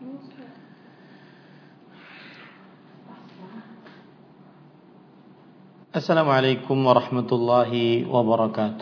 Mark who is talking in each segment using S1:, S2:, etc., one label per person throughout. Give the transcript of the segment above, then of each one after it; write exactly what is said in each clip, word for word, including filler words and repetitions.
S1: Assalamualaikum warahmatullahi wabarakatuh.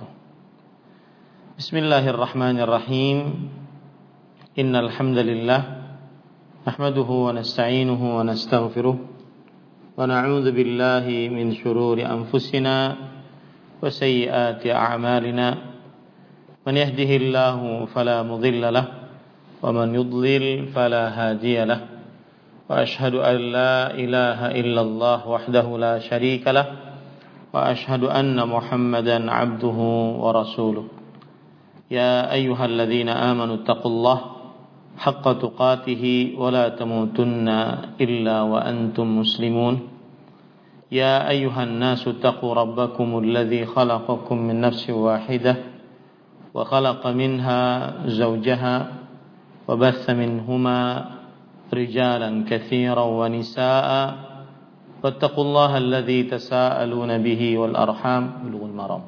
S1: Bismillahirrahmanirrahim. Innal hamdalillah nahmaduhu wa nasta'inuhu wa nastaghfiruh wa na'udzu billahi min shururi anfusina wa sayyiati a'malina. Man yahdihillahu fala mudilla lahu wa man yudlil fala hadiya lahu. Wa ashhadu an la ilaha illallah wahdahu la syarika lahu wa ashhadu anna Muhammadan 'abduhu wa rasuluh. Ya ayyuhalladzina amanu taqullaha haqqa tuqatih wa la tamutunna illa wa antum muslimun. Ya ayyuhan nasu taqu rabbakumul ladzi khalaqakum min nafsin wahidah wa khalaqa minha zawjaha wa batha minhuma rijalan katsiran wa nisaa'a wattaqullaha alladzi tasaaluna bihi wal arham bulughul maram.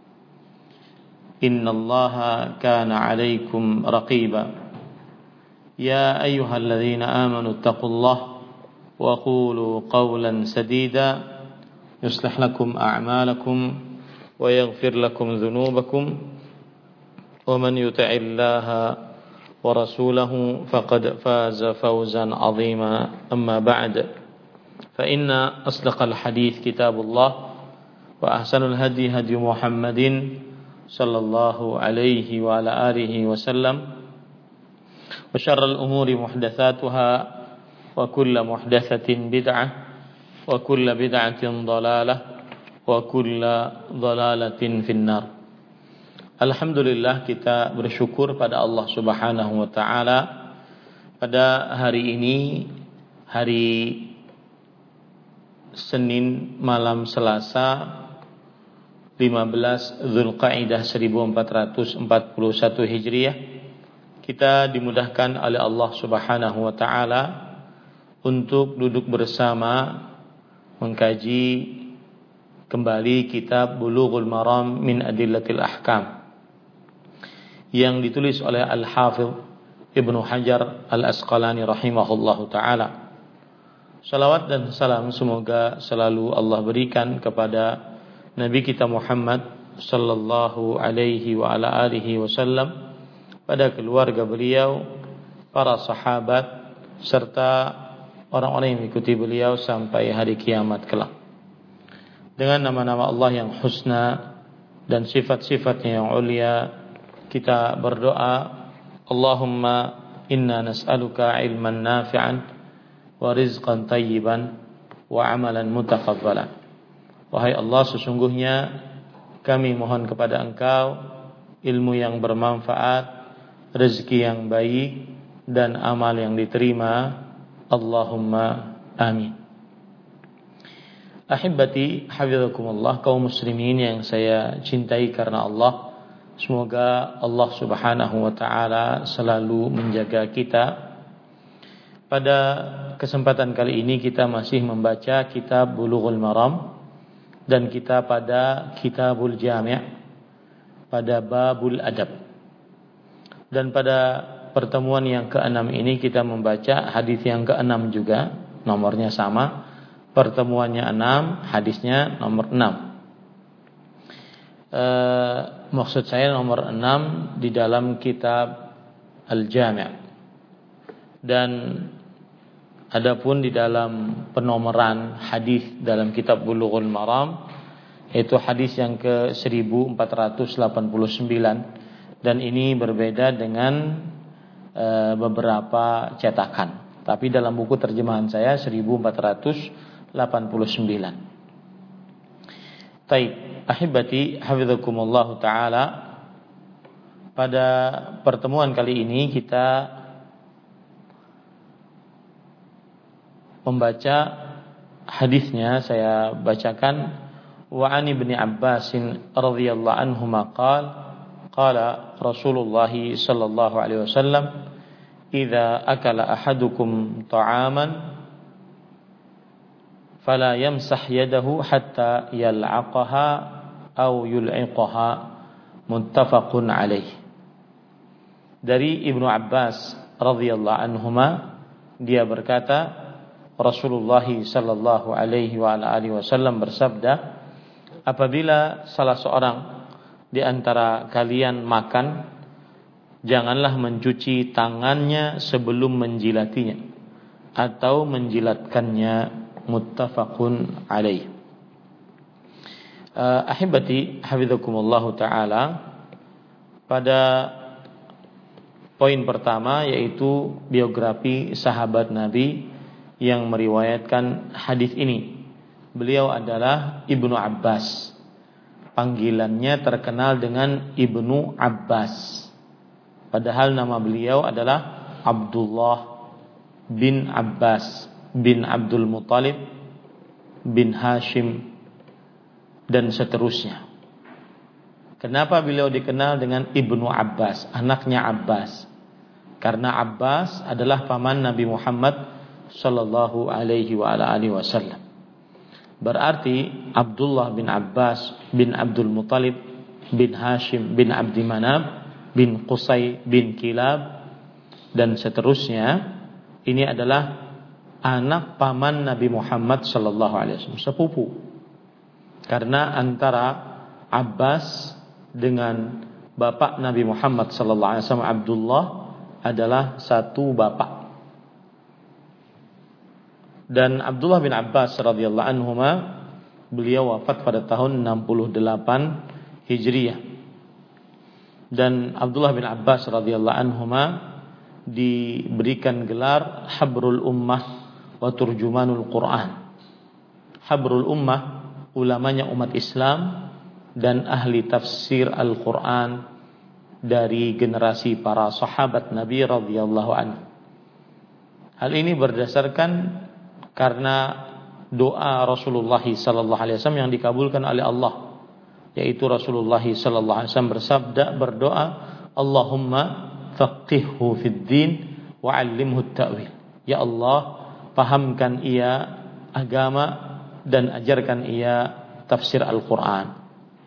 S1: Innallaha kana 'alaikum raqiba. Ya ayyuhalladzina amanu taqullaha wa qulu qawlan sadida yuslih lakum a'malakum wa yaghfir lakum dhunubakum wa man yuti'illaha wa rasulahu faqad faza fawzan 'azima. Amma ba'd. فإن أصدق الحديث كتاب الله وأحسن الهدي هدي محمد صلى الله عليه وعلى آله وسلم وشر الأمور محدثاتها وكل محدثة بدعة وكل بدعة ضلالة وكل ضلالة في النار. Alhamdulillah, kita bersyukur pada Allah Subhanahu wa taala pada hari ini, hari Senin malam Selasa lima belas Dzulqa'dah seribu empat ratus empat puluh satu Hijriah, kita dimudahkan oleh Allah Subhanahu wa taala untuk duduk bersama mengkaji kembali kitab Bulughul Maram min Adillatil Ahkam yang ditulis oleh Al-Hafidh Ibnu Hajar Al-Asqalani rahimahullahu taala. Salawat dan salam semoga selalu Allah berikan kepada Nabi kita Muhammad sallallahu alaihi wa ala alihi wasallam, pada keluarga beliau, para sahabat, serta orang-orang yang mengikuti beliau sampai hari kiamat kelak. Dengan nama-nama Allah yang husna dan sifat-sifatnya yang ulia, kita berdoa, Allahumma inna nas'aluka ilman nafi'an wa rizqan tayyiban wa amalan mutaqabbalan. Wahai Allah, sesungguhnya kami mohon kepada Engkau ilmu yang bermanfaat, rezeki yang baik, dan amal yang diterima. Allahumma amin. Ahibati hafizakumullah, kaum muslimin yang saya cintai karena Allah, semoga Allah Subhanahu wa taala selalu menjaga kita. Pada kesempatan kali ini kita masih membaca kitab Bulughul Maram, dan kita pada Kitabul Jami', pada babul adab. Dan pada pertemuan yang keenam ini kita membaca hadis yang keenam juga, nomornya sama, pertemuannya enam, hadisnya nomor enam. E, maksud saya nomor enam di dalam kitab Al-Jami'. Dan adapun di dalam penomoran hadis dalam kitab Bulughul Maram, yaitu hadis yang ke seribu empat ratus delapan puluh sembilan, dan ini berbeda dengan e, beberapa cetakan. Tapi dalam buku terjemahan saya seribu empat ratus delapan puluh sembilan. Taib, ahibati hafizakumullah taala. Pada pertemuan kali ini kita membaca hadisnya, saya bacakan. Wa an Ibnu Abbas radhiyallahu anhu qala qala Rasulullah sallallahu alaihi wasallam, idza akala ahadukum ta'aman fala yamsah yadahu hatta yal'aqaha aw yul'iqaha, muttafaqun alaih. Dari Ibnu Abbas radhiyallahu anhuma, dia berkata, Rasulullah sallallahu alaihi wa ala alihi wasallam bersabda, apabila salah seorang di antara kalian makan, janganlah mencuci tangannya sebelum menjilatinya atau menjilatkannya. Muttafaqun alaih. Uh, ahibati hafizakumullahu taala, pada poin pertama yaitu biografi sahabat Nabi yang meriwayatkan hadis ini. Beliau adalah Ibnu Abbas. Panggilannya terkenal dengan Ibnu Abbas. Padahal nama beliau adalah Abdullah bin Abbas bin Abdul Muttalib bin Hashim dan seterusnya. Kenapa beliau dikenal dengan Ibnu Abbas, anaknya Abbas? Karena Abbas adalah paman Nabi Muhammad sallallahu alaihi wa ala alihi wasallam. Berarti Abdullah bin Abbas bin Abdul Muttalib bin Hashim bin Abdi Manab bin Qusay bin Kilab dan seterusnya, ini adalah anak paman Nabi Muhammad sallallahu alaihi wasallam, sepupu. Karena antara Abbas dengan bapak Nabi Muhammad sallallahu alaihi wasallam, Abdullah, adalah satu bapak. Dan Abdullah bin Abbas radhiyallahu anhuma, beliau wafat pada tahun enam puluh delapan Hijriah. Dan Abdullah bin Abbas radhiyallahu anhuma diberikan gelar Habrul Ummah wa Turjumanul Quran. Habrul Ummah, ulamanya umat Islam dan ahli tafsir Al-Quran dari generasi para sahabat Nabi radhiyallahu anhu. Hal ini berdasarkan karena doa Rasulullah sallallahu alaihi wasallam yang dikabulkan oleh Allah, yaitu Rasulullah sallallahu alaihi wasallam bersabda, berdoa, Allahumma faqihhu fid din wa 'allimhu at-ta'wil. Ya Allah, pahamkan ia agama dan ajarkan ia tafsir Al-Quran.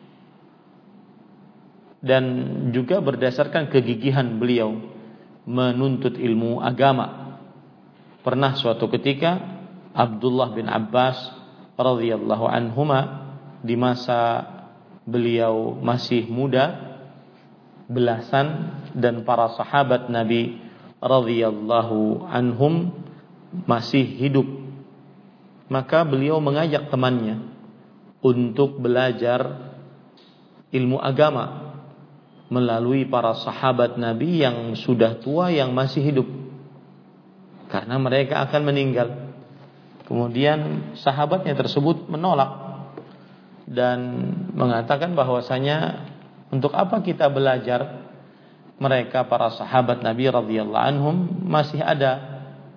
S1: Dan juga berdasarkan kegigihan beliau menuntut ilmu agama. Pernah suatu ketika Abdullah bin Abbas radhiyallahu anhuma, di masa beliau masih muda, belasan dan para sahabat Nabi radhiyallahu anhum masih hidup, maka beliau mengajak temannya untuk belajar ilmu agama melalui para sahabat Nabi yang sudah tua yang masih hidup, karena mereka akan meninggal. Kemudian sahabatnya tersebut menolak dan mengatakan bahwasanya untuk apa kita belajar, mereka para sahabat Nabi radhiyallahu anhum masih ada.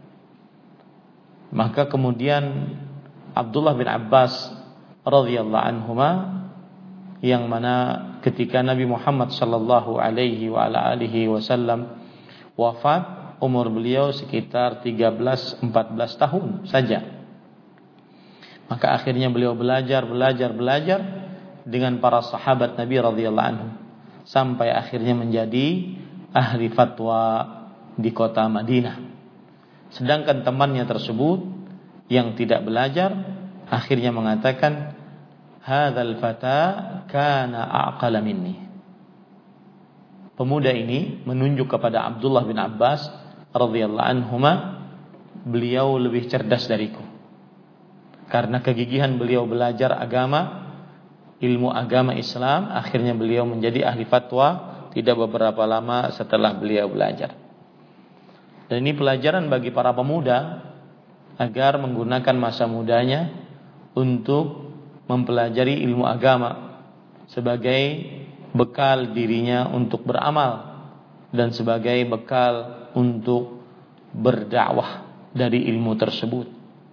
S1: Maka kemudian Abdullah bin Abbas radhiyallahu anhuma, yang mana ketika Nabi Muhammad sallallahu alaihi wa ala alihi wasallam wafat, umur beliau sekitar tiga belas empat belas tahun saja. Maka akhirnya beliau belajar belajar belajar dengan para sahabat Nabi radhiyallahu anhum sampai akhirnya menjadi ahli fatwa di kota Madinah. Sedangkan temannya tersebut yang tidak belajar akhirnya mengatakan, hadzal fata kana aqala minni. Pemuda ini menunjuk kepada Abdullah bin Abbas radhiyallahu anhuma, beliau lebih cerdas dariku. Karena kegigihan beliau belajar agama, ilmu agama Islam, akhirnya beliau menjadi ahli fatwa tidak beberapa lama setelah beliau belajar. Dan ini pelajaran bagi para pemuda agar menggunakan masa mudanya untuk mempelajari ilmu agama sebagai bekal dirinya untuk beramal dan sebagai bekal untuk berdakwah dari ilmu tersebut.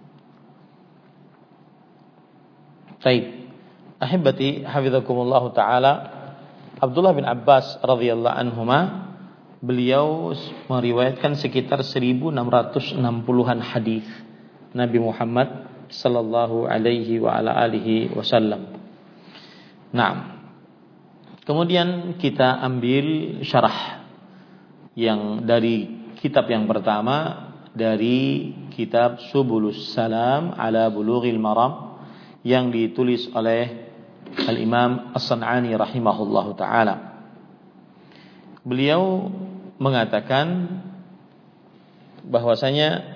S1: Baik, ahibati hafizakumullah taala, Abdullah bin Abbas radhiyallahu anhuma, beliau meriwayatkan sekitar seribu enam ratus enam puluhan hadis Nabi Muhammad sallallahu alaihi wa ala alihi wasallam. Nah, kemudian kita ambil syarah yang dari kitab yang pertama dari kitab Subulus Salam ala Bulughil Maram yang ditulis oleh Al-Imam As-San'ani rahimahullahu taala. Beliau mengatakan bahwasanya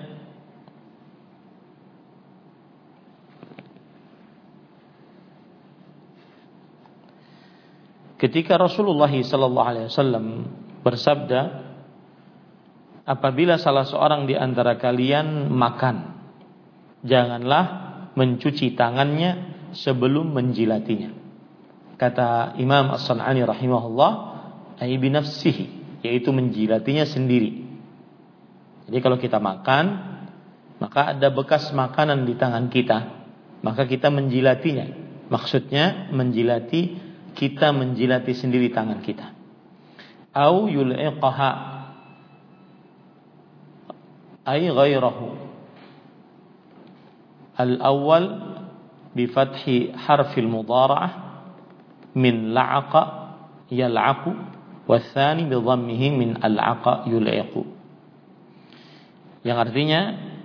S1: ketika Rasulullah sallallahu alaihi wasallam bersabda, apabila salah seorang di antara kalian makan, janganlah mencuci tangannya sebelum menjilatinya. Kata Imam As-San'ani rahimahullah, ai bi nafsihi, yaitu menjilatinya sendiri. Jadi kalau kita makan, maka ada bekas makanan di tangan kita, maka kita menjilatinya. Maksudnya menjilati, kita menjilati sendiri tangan kita. Au yul'iqaha ay ghairahu. Al-awwal bi fathi harfil mudhara'ah min la'aqa yal'aqu, watsani bi dhammihi min al'aqa yul'iqu. Yang artinya,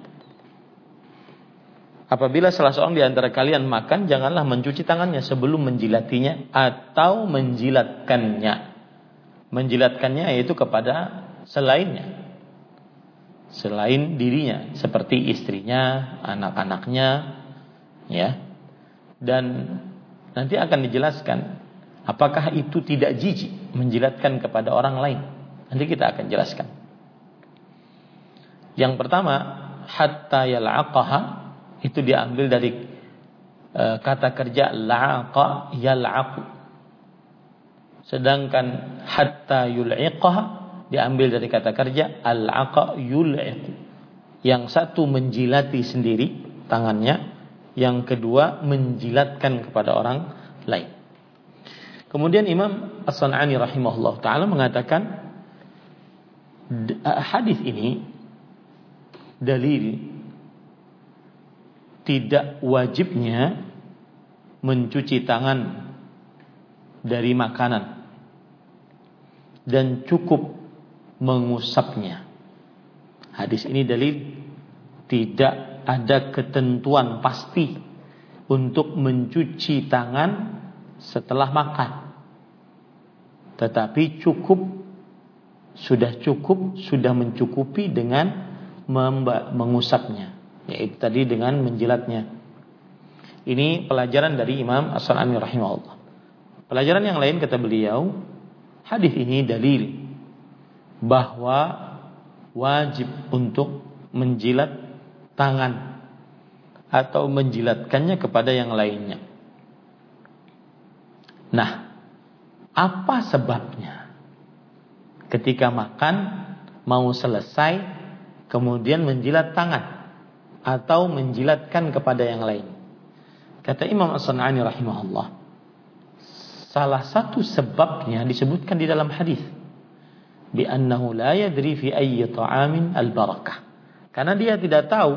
S1: apabila salah seorang di antara kalian makan, janganlah mencuci tangannya sebelum menjilatinya atau menjilatkannya. Menjilatkannya yaitu kepada selainnya, selain dirinya, seperti istrinya, anak-anaknya, ya. Dan nanti akan dijelaskan apakah itu tidak jijik menjilatkan kepada orang lain. Nanti kita akan jelaskan. Yang pertama, hatta yal'aqaha, itu diambil dari e, kata kerja la'aqa yal'aqu. Sedangkan hatta yul'iqaha diambil dari kata kerja al'aqa yul'iqu. Yang satu menjilati sendiri tangannya, yang kedua menjilatkan kepada orang lain. Kemudian Imam As-San'ani rahimahullah ta'ala mengatakan hadis ini dalil tidak wajibnya mencuci tangan dari makanan dan cukup mengusapnya. Hadis ini dalil tidak ada ketentuan pasti untuk mencuci tangan setelah makan, tetapi cukup, sudah cukup, sudah mencukupi dengan mengusapnya, yaitu tadi dengan menjilatnya. Ini pelajaran dari Imam As-San'ani rahimahullah. Pelajaran yang lain, kata beliau, hadis ini dalil bahwa wajib untuk menjilat tangan atau menjilatkannya kepada yang lainnya. Nah, apa sebabnya ketika makan mau selesai kemudian menjilat tangan atau menjilatkan kepada yang lain? Kata Imam As-San'ani rahimahullah, salah satu sebabnya disebutkan di dalam hadis, bi annahu la yadri fi ayyi ta'amin al-barakah. Karena dia tidak tahu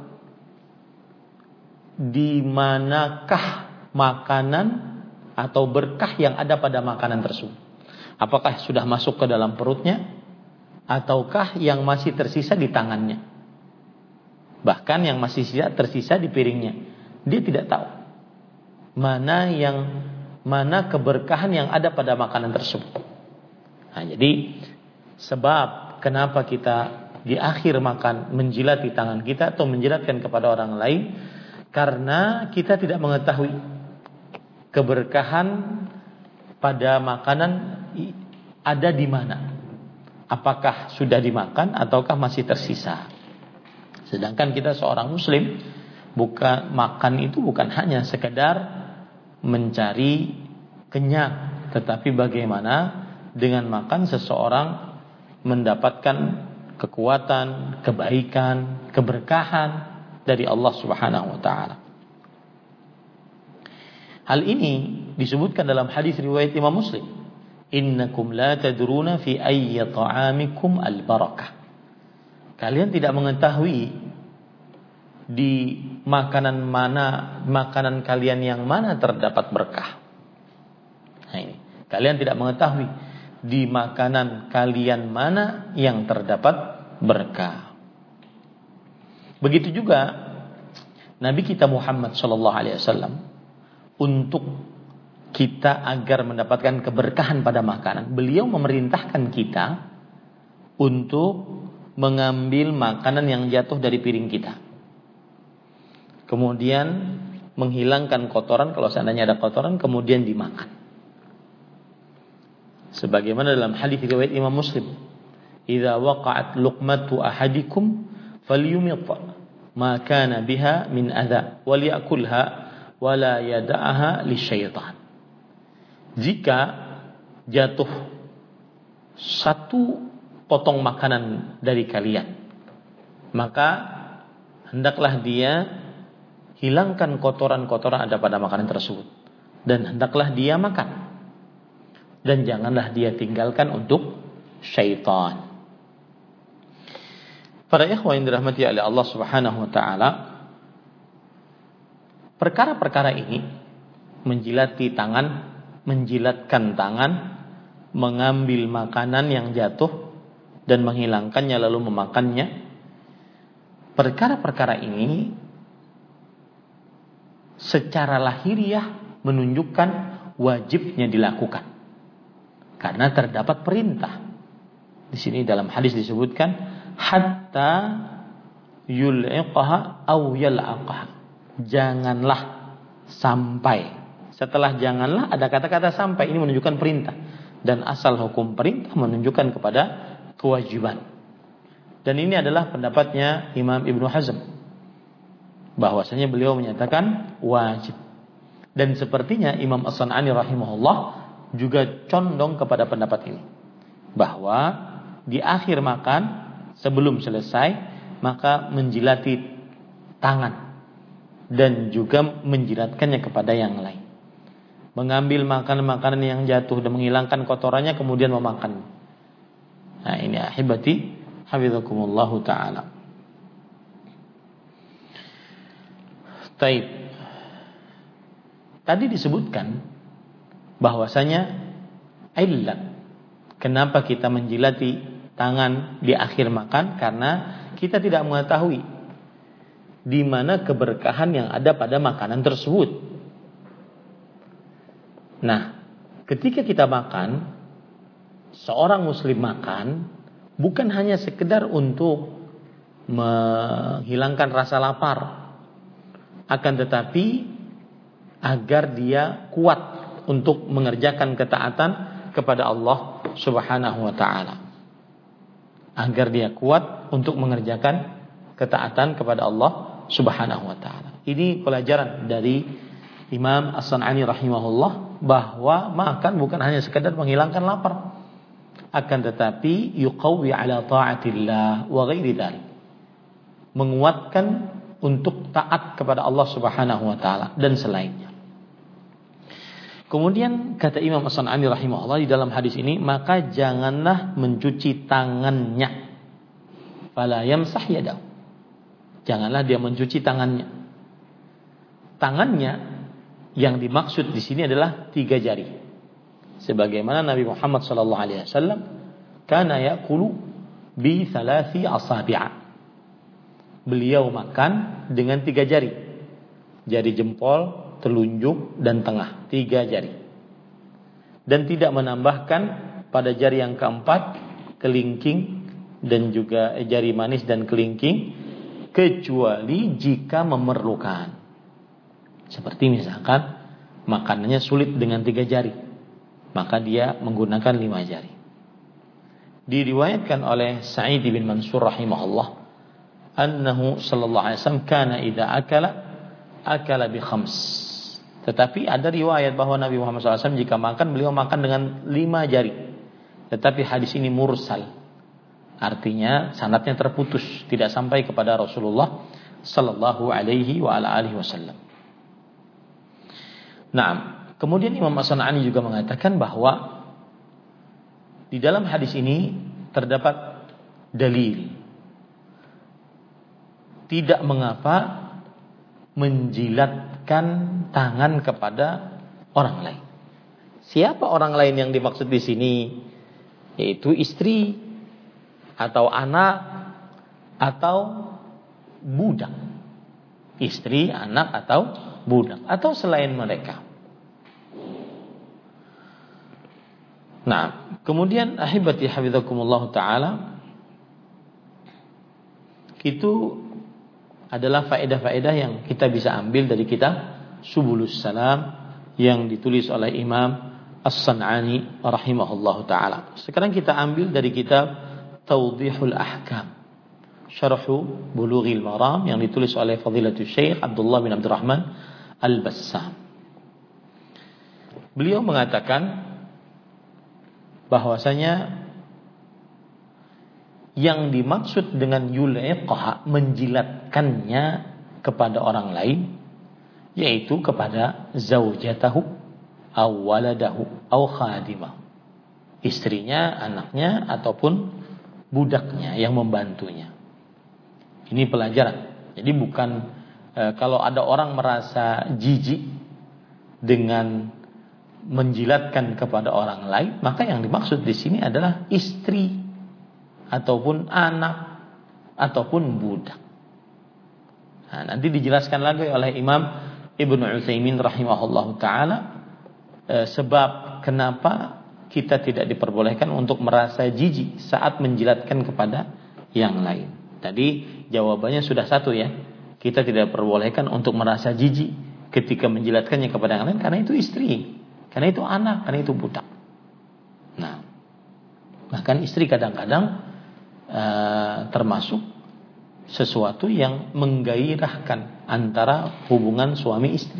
S1: di manakah makanan atau berkah yang ada pada makanan tersebut. Apakah sudah masuk ke dalam perutnya ataukah yang masih tersisa di tangannya, bahkan yang masih tersisa di piringnya. Dia tidak tahu mana yang mana keberkahan yang ada pada makanan tersebut. Nah, jadi sebab kenapa kita di akhir makan menjilati tangan kita atau menjilatkan kepada orang lain, karena kita tidak mengetahui keberkahan pada makanan ada di mana. Apakah sudah dimakan ataukah masih tersisa. Sedangkan kita seorang muslim, bukan makan itu bukan hanya sekedar mencari kenyang, tetapi bagaimana dengan makan seseorang mendapatkan kekuatan, kebaikan, keberkahan dari Allah Subhanahu wa taala. Hal ini disebutkan dalam hadis riwayat Imam Muslim, innakum la tadruna fi ayyi ta'amikum al-barakah. Kalian tidak mengetahui di makanan mana, makanan kalian yang mana terdapat berkah. Nah ini, kalian tidak mengetahui di makanan kalian mana yang terdapat berkah. Begitu juga Nabi kita Muhammad sallallahu alaihi wasallam, untuk kita agar mendapatkan keberkahan pada makanan, beliau memerintahkan kita untuk mengambil makanan yang jatuh dari piring kita, kemudian menghilangkan kotoran kalau seandainya ada kotoran, kemudian dimakan. Sebagaimana dalam hadis riwayat Imam Muslim, "Idza waqa'at luqmatu ahadikum falyumit ma kana biha min adza wal ya'kulha wa la yad'aha lisyaitan." Jika jatuh satu potong makanan dari kalian, maka hendaklah dia hilangkan kotoran-kotoran ada pada makanan tersebut, dan hendaklah dia makan, dan janganlah dia tinggalkan untuk syaitan. Para ikhwan yang dirahmati oleh Allah Subhanahu wa taala, perkara-perkara ini, menjilati tangan, menjilatkan tangan, mengambil makanan yang jatuh dan menghilangkannya lalu memakannya, perkara-perkara ini secara lahiriah menunjukkan wajibnya dilakukan karena terdapat perintah. Di sini dalam hadis disebutkan hatta yul'iqaha aw yal'aqaha, janganlah sampai. Setelah janganlah ada kata-kata sampai, ini menunjukkan perintah, dan asal hukum perintah menunjukkan kepada kewajiban. Dan ini adalah pendapatnya Imam Ibnu Hazm, bahwasanya beliau menyatakan wajib. Dan sepertinya Imam As-San'ani rahimahullah juga condong kepada pendapat ini, bahwa di akhir makan sebelum selesai maka menjilati tangan dan juga menjilatkannya kepada yang lain, mengambil makanan-makanan yang jatuh dan menghilangkan kotorannya kemudian memakan. Nah, ini ahibati hafizakumullahu taala. Taib. Tadi disebutkan bahwasanya illat kenapa kita menjilati tangan di akhir makan, karena kita tidak mengetahui di mana keberkahan yang ada pada makanan tersebut. Nah, ketika kita makan, seorang muslim makan bukan hanya sekedar untuk menghilangkan rasa lapar, akan tetapi agar dia kuat untuk mengerjakan ketaatan kepada Allah Subhanahu wa taala. Agar dia kuat untuk mengerjakan ketaatan kepada Allah Subhanahu wa taala. Ini pelajaran dari Imam As-San'ani rahimahullah, bahwa makan bukan hanya sekadar menghilangkan lapar, akan tetapi yuqawwi ala ta'atillah wa ghairi dzalik, menguatkan untuk taat kepada Allah Subhanahu wa taala dan selainnya. Kemudian kata Imam As-San'ani rahimahullah di dalam hadis ini, maka janganlah mencuci tangannya, fala yamsah yadahu, janganlah dia mencuci tangannya. Tangannya yang dimaksud di sini adalah tiga jari, sebagaimana Nabi Muhammad sallallahu alaihi wasallam kana yaqulu bi thalathi asabi'a, beliau makan dengan tiga jari, jari jempol, telunjuk dan tengah, tiga jari, dan tidak menambahkan pada jari yang keempat, kelingking dan juga jari manis dan kelingking, kecuali jika memerlukan. Seperti misalkan makanannya sulit dengan tiga jari, maka dia menggunakan lima jari. Diriwayatkan oleh Sa'id bin Mansur rahimahullah, annahu sallallahu alaihi wasallam kana idza akala akala bi khams. Tetapi ada riwayat bahwa Nabi Muhammad shallallahu alaihi wasallam jika makan, beliau makan dengan lima jari. Tetapi hadis ini mursal, artinya sanadnya terputus, tidak sampai kepada Rasulullah sallallahu alaihi wa ala alihi wasallam. Nah, kemudian Imam As-San'ani juga mengatakan bahwa di dalam hadis ini terdapat dalil tidak mengapa menjilatkan tangan kepada orang lain. Siapa orang lain yang dimaksud di sini? Yaitu istri atau anak atau budak, istri, anak atau budak atau selain mereka. Nah, kemudian ahibati hafizakumullah taala, itu adalah faedah-faedah yang kita bisa ambil dari kitab Subulus Salam yang ditulis oleh Imam As-San'ani rahimahullahu taala. Sekarang kita ambil dari kitab Tawdihul Ahkam, Syarhu Bulughil Maram yang ditulis oleh Fadilatul Syekh Abdullah bin Abdurrahman Al-Bassam. Beliau mengatakan bahwasanya yang dimaksud dengan yul'iqaha, menjilatkannya kepada orang lain, yaitu kepada zaujatahu aw waladahu aw khadimahu, istrinya, anaknya ataupun budaknya yang membantunya. Ini pelajaran. Jadi bukan e, kalau ada orang merasa jijik dengan menjilatkan kepada orang lain, maka yang dimaksud di sini adalah istri ataupun anak ataupun budak. Nah, nanti dijelaskan lagi oleh Imam Ibnu Utsaimin rahimahullahu taala e, sebab kenapa kita tidak diperbolehkan untuk merasa jijik saat menjilatkan kepada yang lain. Tadi jawabannya sudah satu ya. Kita tidak diperbolehkan untuk merasa jijik ketika menjilatkannya kepada yang lain karena itu istri, karena itu anak, karena itu budak. Nah, bahkan istri kadang-kadang uh, termasuk sesuatu yang menggairahkan antara hubungan suami istri.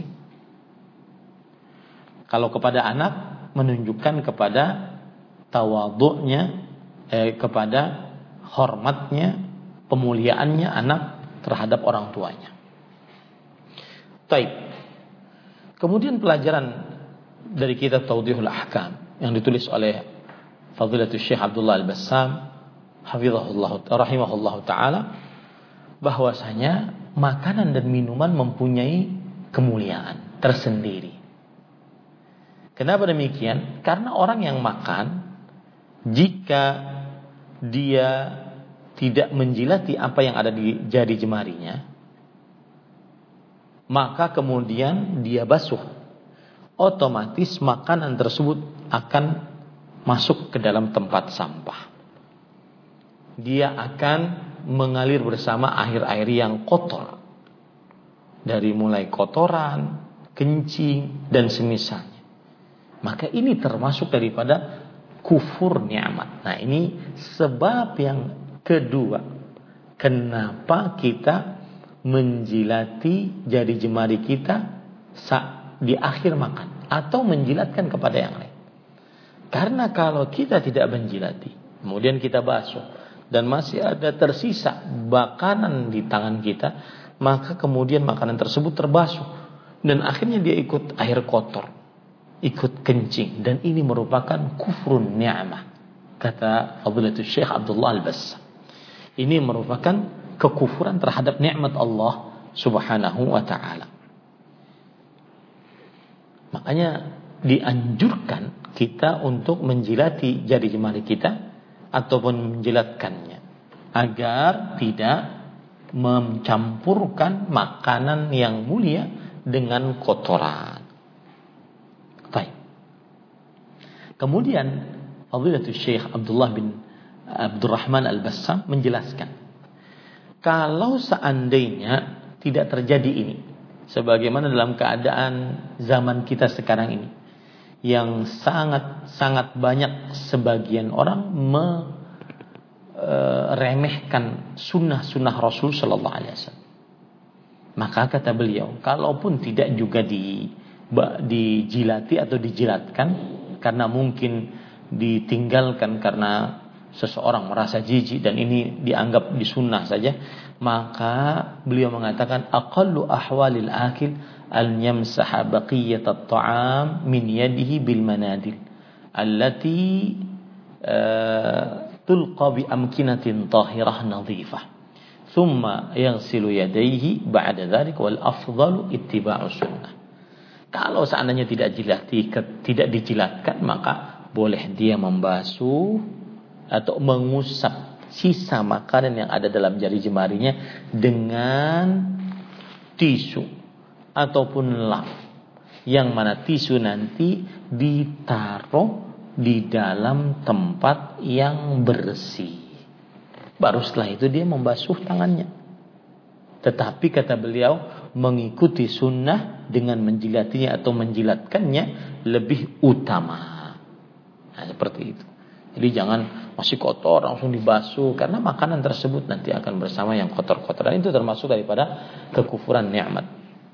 S1: Kalau kepada anak menunjukkan kepada tawadhu'nya, eh, kepada hormatnya, pemuliaannya anak terhadap orang tuanya. Taib. Kemudian pelajaran dari kitab Tawdihul Ahkam yang ditulis oleh Fadilatul Syekh Abdullah Al-Bassam hafizahullah rahimahullah taala, bahwasanya makanan dan minuman mempunyai kemuliaan tersendiri. Kenapa demikian? Karena orang yang makan, jika dia tidak menjilati apa yang ada di jari jemarinya, maka kemudian dia basuh, otomatis makanan tersebut akan masuk ke dalam tempat sampah. Dia akan mengalir bersama air-air yang kotor, dari mulai kotoran, kencing dan semisalnya. Maka ini termasuk daripada kufur nikmat. Nah, ini sebab yang kedua kenapa kita menjilati jari jemari kita saat di akhir makan atau menjilatkan kepada yang lain. Karena kalau kita tidak menjilati, kemudian kita basuh dan masih ada tersisa makanan di tangan kita, maka kemudian makanan tersebut terbasuh dan akhirnya dia ikut air kotor, ikut kencing, dan ini merupakan kufrun ni'mah, kata Fadilatul Syekh Abdullah Al-Bassam. Ini merupakan kekufuran terhadap nikmat Allah Subhanahu wa taala. Makanya dianjurkan kita untuk menjilati jari jemari kita ataupun menjilatkannya agar tidak mencampurkan makanan yang mulia dengan kotoran. Baik. Kemudian Fadilatul Syekh Abdullah bin Abdurrahman Al-Bassam menjelaskan, kalau seandainya tidak terjadi ini, sebagaimana dalam keadaan zaman kita sekarang ini, yang sangat-sangat banyak sebagian orang meremehkan sunnah-sunnah Rasul Sallallahu Alaihi Wasallam, maka kata beliau, kalaupun tidak juga di, dijilati atau dijilatkan, karena mungkin ditinggalkan karena seseorang merasa jijik dan ini dianggap disunnah saja, maka beliau mengatakan aqallu ahwalil akil an yamsaha baqiyat at-ta'am min yadihi bil manadil allati uh, tulqa bi amkinatin tahirah nadhifah thumma yaghsilu yadayhi ba'da dhalik wal afdalu ittiba'u sunnah. Kalau seandainya tidak jilati, tidak dijilatkan, maka boleh dia membasuh atau mengusap sisa makanan yang ada dalam jari jemarinya dengan tisu ataupun lap, yang mana tisu nanti ditaruh di dalam tempat yang bersih. Baru setelah itu dia membasuh tangannya. Tetapi kata beliau, mengikuti sunnah dengan menjilatinya atau menjilatkannya lebih utama. Nah, seperti itu. Jadi jangan masih kotor langsung dibasuh, karena makanan tersebut nanti akan bersama yang kotor-kotor. Dan itu termasuk daripada kekufuran nikmat.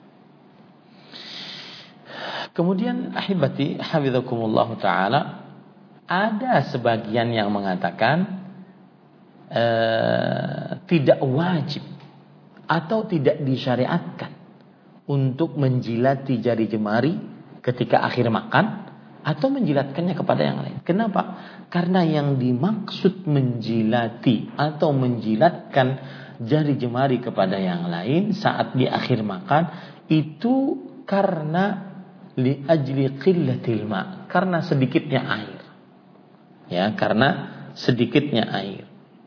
S1: Kemudian ahibati hafizakumullah taala, ada sebagian yang mengatakan eh, tidak wajib atau tidak disyariatkan untuk menjilati jari jemari ketika akhir makan atau menjilatkannya kepada yang lain. Kenapa? Karena yang dimaksud menjilati atau menjilatkan jari jemari kepada yang lain saat di akhir makan itu karena li ajli qillatil ma, karena sedikitnya air. Ya, karena sedikitnya air.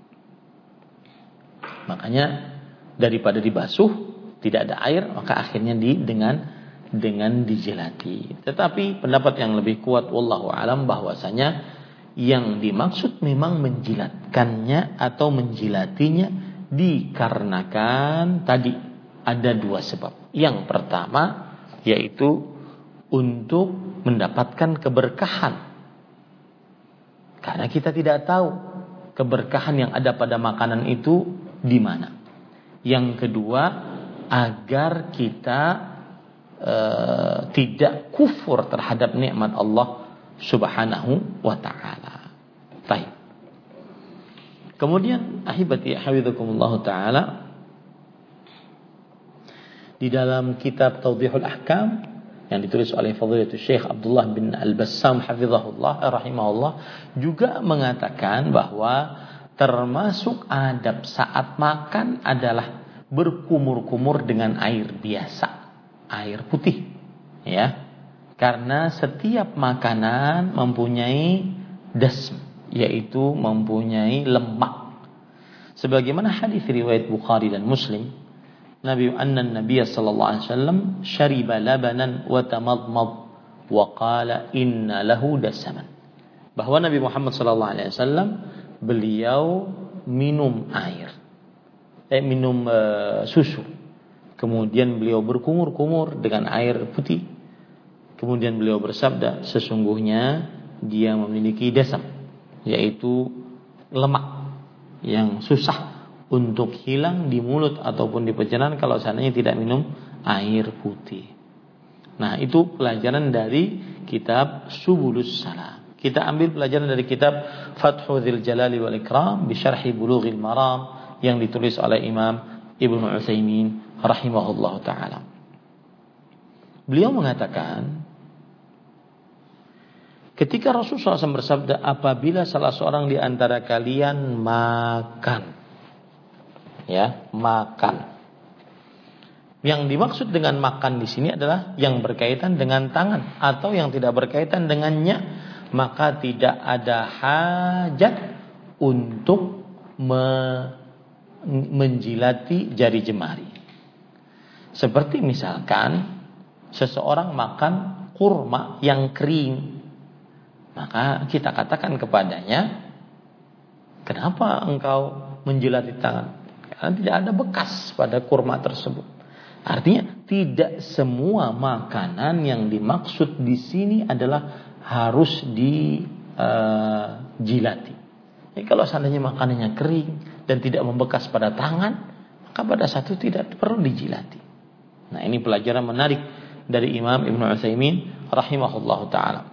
S1: Makanya daripada dibasuh tidak ada air, maka akhirnya di dengan dengan dijilati. Tetapi pendapat yang lebih kuat wallahu alam bahwasanya yang dimaksud memang menjilatkannya atau menjilatinya dikarenakan tadi ada dua sebab. Yang pertama yaitu untuk mendapatkan keberkahan. Karena kita tidak tahu keberkahan yang ada pada makanan itu di mana. Yang kedua, agar kita e, tidak kufur terhadap nikmat Allah Subhanahu wa taala. Baik. Kemudian ahibati hafizakumullah taala, di dalam kitab Tawdihul Ahkam yang ditulis oleh Fadilatul Syekh Abdullah bin Al-Bassam hafizahullah rahimahullah juga mengatakan bahwa termasuk adab saat makan adalah berkumur-kumur dengan air biasa, air putih, ya. Karena setiap makanan mempunyai dasm, yaitu mempunyai lemak. Sebagaimana hadis riwayat Bukhari dan Muslim, Nabi anna Nabi sallallahu alaihi wasallam syariba labanan wa tamadmad wa qala inna lahu dasaman. Bahwa Nabi Muhammad sallallahu alaihi wasallam beliau minum air, eh, minum uh, susu. Kemudian beliau berkumur-kumur dengan air putih. Kemudian beliau bersabda, sesungguhnya dia memiliki dasam, yaitu lemak yang susah untuk hilang di mulut ataupun di pencernaan kalau seandainya tidak minum air putih. Nah, itu pelajaran dari kitab Subulus Salam. Kita ambil pelajaran dari kitab Fathu Dzil Jalali wal Ikram bi Syarhi Bulughil Maram yang ditulis oleh Imam Ibnu Utsaimin rahimahullahu taala. Beliau mengatakan, ketika Rasulullah shallallahu alaihi wasallam bersabda, apabila salah seorang di antara kalian makan, ya, makan. Yang dimaksud dengan makan di sini adalah yang berkaitan dengan tangan atau yang tidak berkaitan dengannya, maka tidak ada hajat untuk me- menjilati jari jemari. Seperti misalkan seseorang makan kurma yang kering, maka kita katakan kepadanya, kenapa engkau menjilati tangan? Karena tidak ada bekas pada kurma tersebut. Artinya tidak semua makanan yang dimaksud di sini adalah harus dijilati. Uh, Jadi kalau seandainya makanannya kering dan tidak membekas pada tangan, maka pada satu tidak perlu dijilati. Nah, ini pelajaran menarik dari Imam Ibnu Utsaimin rahimahullahu taala.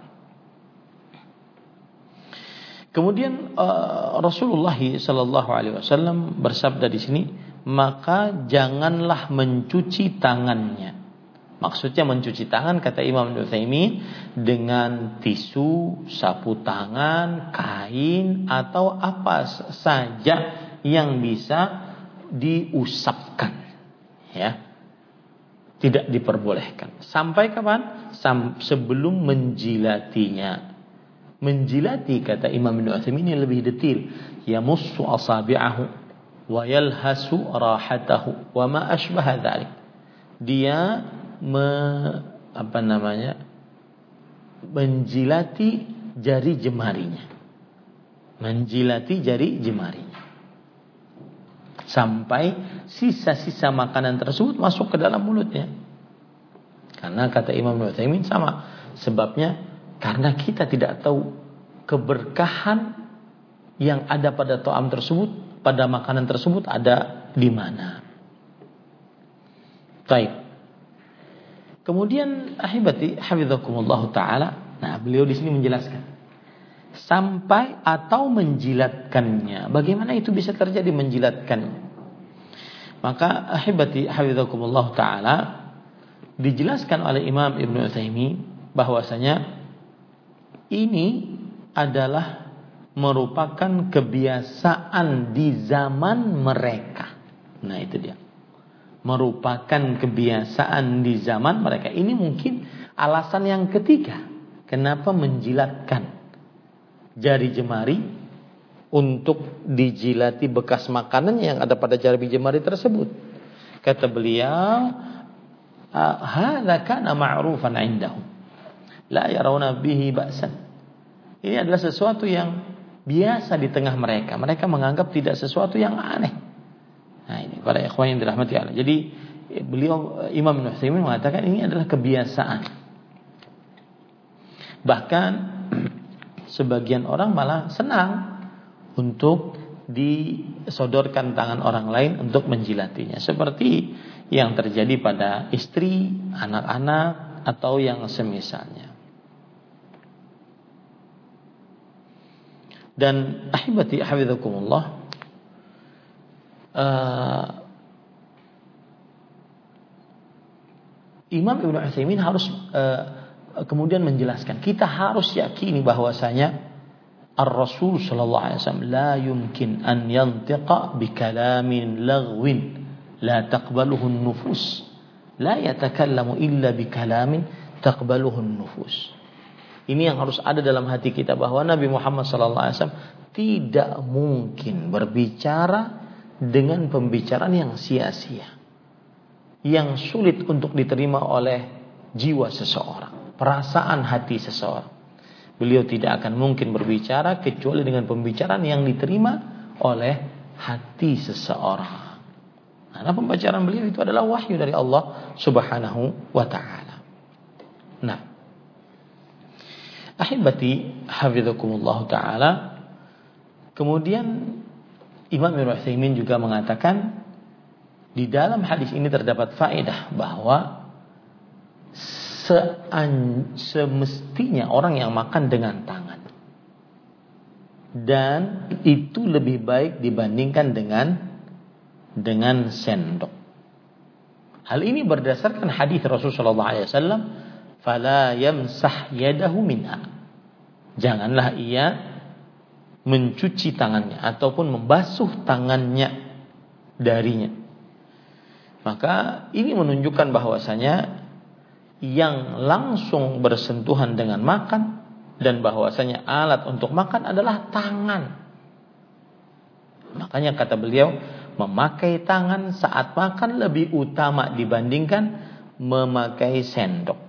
S1: Kemudian uh, Rasulullah sallallahu alaihi wasallam bersabda di sini, maka janganlah mencuci tangannya. Maksudnya mencuci tangan, kata Imam Ibnu Utsaimin, dengan tisu, sapu tangan, kain atau apa saja yang bisa diusapkan, ya. Tidak diperbolehkan. Sampai kapan? Sam- sebelum menjilatinya. menjilati, kata Imam Ibnu Utsaimin ini lebih detail, yamussu asabi'ahu wa yalhasu rahatahu wa ma asbaha dzalik. Dia me, apa namanya? menjilati jari jemarinya. Menjilati jari jemarinya. Sampai sisa-sisa makanan tersebut masuk ke dalam mulutnya. Karena kata Imam Ibnu Utsaimin sama sebabnya, karena kita tidak tahu keberkahan yang ada pada ta'am tersebut, pada makanan tersebut ada di mana. Baik. Kemudian ahibati hafizakumullah taala, nah beliau di sini menjelaskan sampai atau menjilatkannya. Bagaimana itu bisa terjadi menjilatkannya? Maka ahibati hafizakumullah taala dijelaskan oleh Imam Ibnu Utsaimin bahwasanya ini adalah merupakan kebiasaan di zaman mereka. Nah itu dia. Merupakan kebiasaan di zaman mereka. Ini mungkin alasan yang ketiga kenapa menjilatkan jari jemari untuk dijilati bekas makanan yang ada pada jari jemari tersebut. Kata beliau, hadza kana ma'rufan 'indahum la yarawna bihi ba'san. Ini adalah sesuatu yang biasa di tengah mereka. Mereka menganggap tidak sesuatu yang aneh. Nah ini para ikhwan yang dirahmati Allah. Jadi beliau Imam Ibnu Utsaimin mengatakan ini adalah kebiasaan. Bahkan sebagian orang malah senang untuk disodorkan tangan orang lain untuk menjilatinya. Seperti yang terjadi pada istri, anak-anak, atau yang semisalnya. Dan ahibati hafizakumullah, uh, Imam Ibnu Utsaimin harus uh, kemudian menjelaskan, kita harus yakini bahwasanya Ar-Rasul sallallahu alaihi wasallam la yumkin an yantiqa bi kalamin laghwin la taqbaluhu an-nufus, la yatakallamu illa bi kalamin taqbaluhu an-nufus. Ini yang harus ada dalam hati kita, bahwa Nabi Muhammad sallallahu alaihi wasallam tidak mungkin berbicara dengan pembicaraan yang sia-sia, yang sulit untuk diterima oleh jiwa seseorang, perasaan hati seseorang. Beliau tidak akan mungkin berbicara kecuali dengan pembicaraan yang diterima oleh hati seseorang. Karena pembicaraan beliau itu adalah wahyu dari Allah Subhanahu wa ta'ala. Nah, ahibati hafizakumullah ta'ala, kemudian Imam Ibnu Utsaimin juga mengatakan di dalam hadis ini terdapat faedah bahwa semestinya orang yang makan dengan tangan, dan itu lebih baik dibandingkan dengan dengan sendok. Hal ini berdasarkan hadis Rasulullah sallallahu alaihi wasallam, fala yamsah yadahu minha. Janganlah ia mencuci tangannya ataupun membasuh tangannya darinya. Maka ini menunjukkan bahwasanya yang langsung bersentuhan dengan makan dan bahwasanya alat untuk makan adalah tangan. Makanya kata beliau, memakai tangan saat makan lebih utama dibandingkan memakai sendok.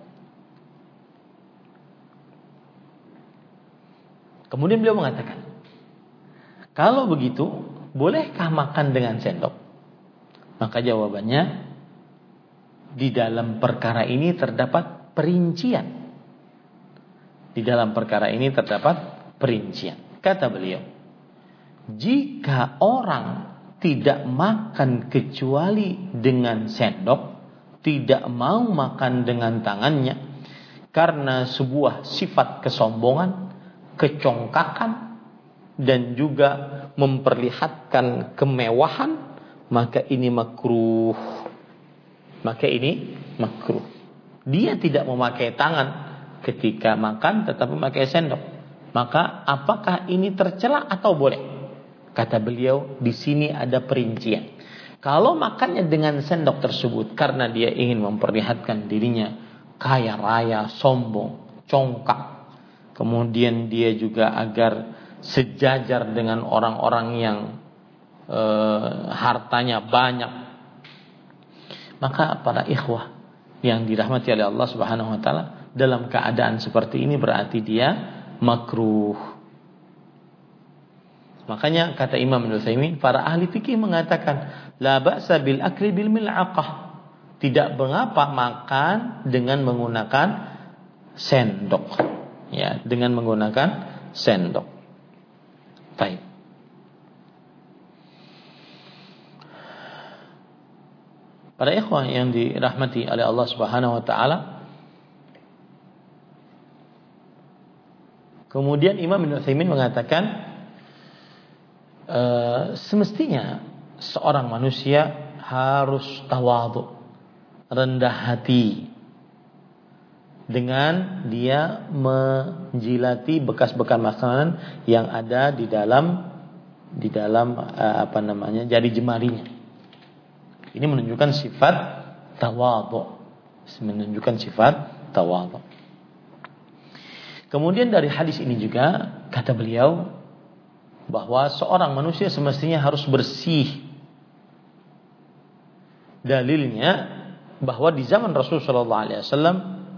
S1: Kemudian beliau mengatakan, kalau begitu, bolehkah makan dengan sendok? Maka jawabannya, di dalam perkara ini terdapat perincian. Di dalam perkara ini terdapat perincian. Kata beliau, jika orang tidak makan kecuali dengan sendok, tidak mau makan dengan tangannya, karena sebuah sifat kesombongan, kecongkakan, dan juga memperlihatkan kemewahan, maka ini makruh. Maka ini makruh. Dia tidak memakai tangan ketika makan, tetapi memakai sendok. Maka apakah ini tercela atau boleh? Kata beliau, di sini ada perincian. Kalau makannya dengan sendok tersebut karena dia ingin memperlihatkan dirinya kaya raya, sombong, congkak, kemudian dia juga agar sejajar dengan orang-orang yang e, hartanya banyak. Maka para ikhwah yang dirahmati oleh Allah Subhanahu wa taala, dalam keadaan seperti ini berarti dia makruh. Makanya kata Imam Ibnu Utsaimin, para ahli fikih mengatakan la ba'sa bil akli bil mil'aqah. Tidak mengapa makan dengan menggunakan sendok. Ya, dengan menggunakan sendok. Baik. Para ikhwah yang dirahmati oleh Allah Subhanahu wa taala, kemudian Imam Ibnu Utsaimin mengatakan e, semestinya seorang manusia harus tawadhu, rendah hati, dengan dia menjilati bekas-bekas makanan yang ada di dalam di dalam apa namanya jari jemarinya. Ini menunjukkan sifat tawadhu, menunjukkan sifat tawadhu. Kemudian dari hadis ini juga kata beliau bahwa seorang manusia semestinya harus bersih. Dalilnya bahwa di zaman Rasulullah shallallahu alaihi wasallam,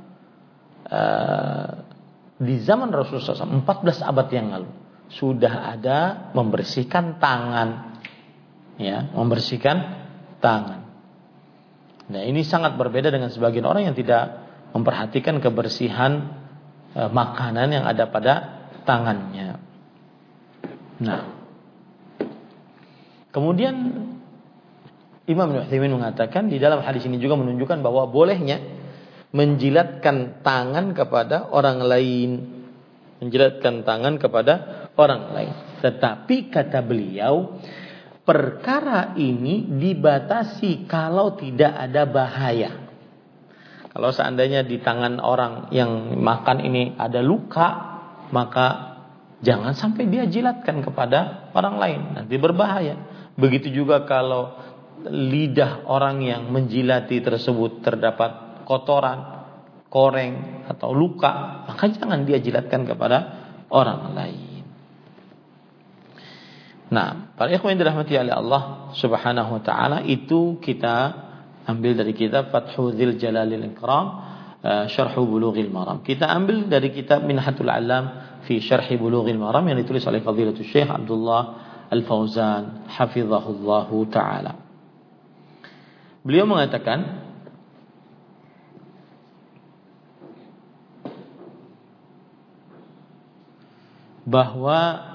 S1: uh, di zaman Rasulullah shallallahu alaihi wasallam empat belas abad yang lalu sudah ada membersihkan tangan, ya, membersihkan tangan. Nah, ini sangat berbeda dengan sebagian orang yang tidak memperhatikan kebersihan uh, makanan yang ada pada tangannya. Nah, kemudian Imam Ibnu Utsaimin mengatakan di dalam hadis ini juga menunjukkan bahwa bolehnya menjilatkan tangan kepada orang lain, menjilatkan tangan kepada orang lain. Tetapi kata beliau, perkara ini dibatasi kalau tidak ada bahaya. Kalau seandainya di tangan orang yang makan ini ada luka, maka jangan sampai dia jilatkan kepada orang lain, nanti berbahaya. Begitu juga kalau lidah orang yang menjilati tersebut terdapat kotoran, koreng atau luka, maka jangan dia jilatkan kepada orang lain. Nah, para ikhwan yang dirahmati oleh Allah Subhanahu wa taala, itu kita ambil dari kitab Fathul Jalalil Ikram, Syarh Bulughil Maram. Kita ambil dari kitab Minhatul Alam fi Syarh Bulughil Maram yang ditulis oleh Fadilatul Syekh Abdullah Al-Fauzan hafizahullahu taala. Beliau mengatakan bahwa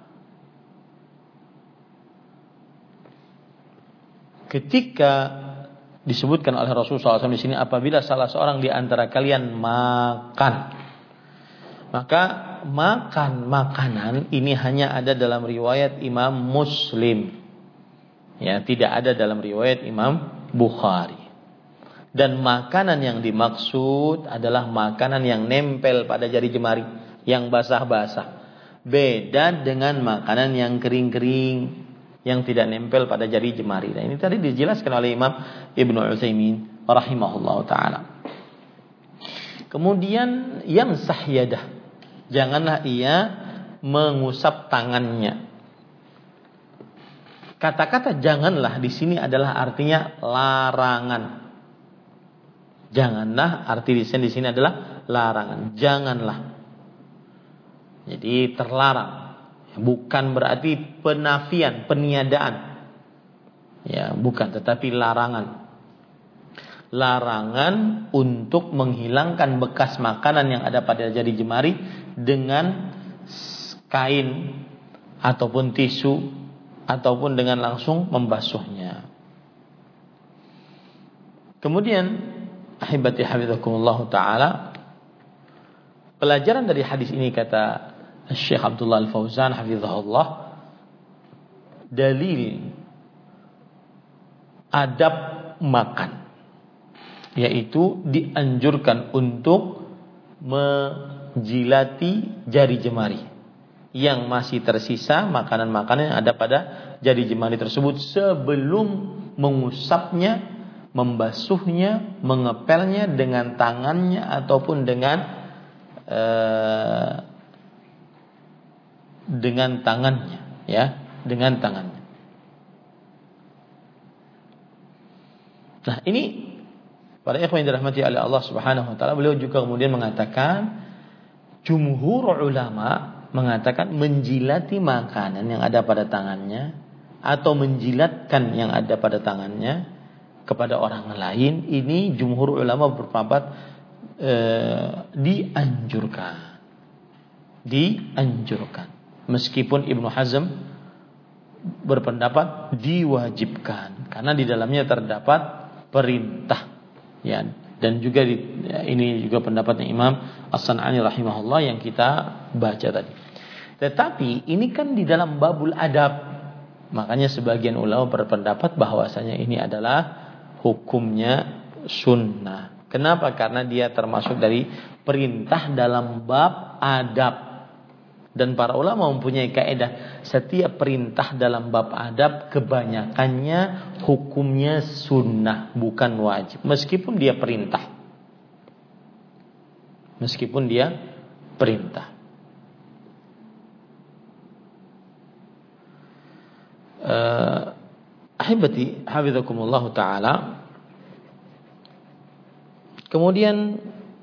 S1: ketika disebutkan oleh Rasulullah shallallahu alaihi wasallam di sini, apabila salah seorang di antara kalian makan, maka makan makanan ini hanya ada dalam riwayat Imam Muslim, ya, tidak ada dalam riwayat Imam Bukhari. Dan makanan yang dimaksud adalah makanan yang nempel pada jari jemari, yang basah-basah. Beda dengan makanan yang kering-kering, yang tidak nempel pada jari jemari. Dan ini tadi dijelaskan oleh Imam Ibnu Utsaimin rahimahullah ta'ala. Kemudian yang sahyadah, janganlah ia mengusap tangannya. Kata-kata janganlah di sini adalah artinya larangan. Janganlah, arti di sini di sini adalah larangan. Janganlah. Jadi terlarang. Bukan berarti penafian, peniadaan. Ya, bukan, tetapi larangan. Larangan untuk menghilangkan bekas makanan yang ada pada jari jemari dengan kain ataupun tisu, ataupun dengan langsung membasuhnya. Kemudian ahibati hafizakumullah ta'ala, pelajaran dari hadis ini kata Syekh Abdullah Al-Fauzan hafizahullah, dalil adab makan, yaitu dianjurkan untuk menjilati jari jemari yang masih tersisa makanan-makanan yang ada pada jari jemari tersebut sebelum mengusapnya, membasuhnya, mengepelnya dengan tangannya ataupun dengan uh, dengan tangannya, ya, dengan tangannya. Nah, ini para ikhwan yang dirahmati oleh Allah Subhanahu wa taala, beliau juga kemudian mengatakan jumhur ulama mengatakan menjilati makanan yang ada pada tangannya atau menjilatkan yang ada pada tangannya kepada orang lain, ini jumhur ulama berpendapat eh, dianjurkan. Dianjurkan. Meskipun Ibnu Hazm berpendapat diwajibkan karena di dalamnya terdapat perintah, ya. Dan juga di, ini juga pendapatnya Imam As-San'ani rahimahullah yang kita baca tadi. Tetapi ini kan di dalam babul adab, makanya sebagian ulama berpendapat bahwasanya ini adalah hukumnya sunnah. Kenapa? Karena dia termasuk dari perintah dalam bab adab. Dan para ulama mempunyai kaidah, setiap perintah dalam bab adab kebanyakannya hukumnya sunnah, bukan wajib. Meskipun dia perintah. Meskipun dia perintah. Uh, Ahibati hafizakumullah ta'ala. Kemudian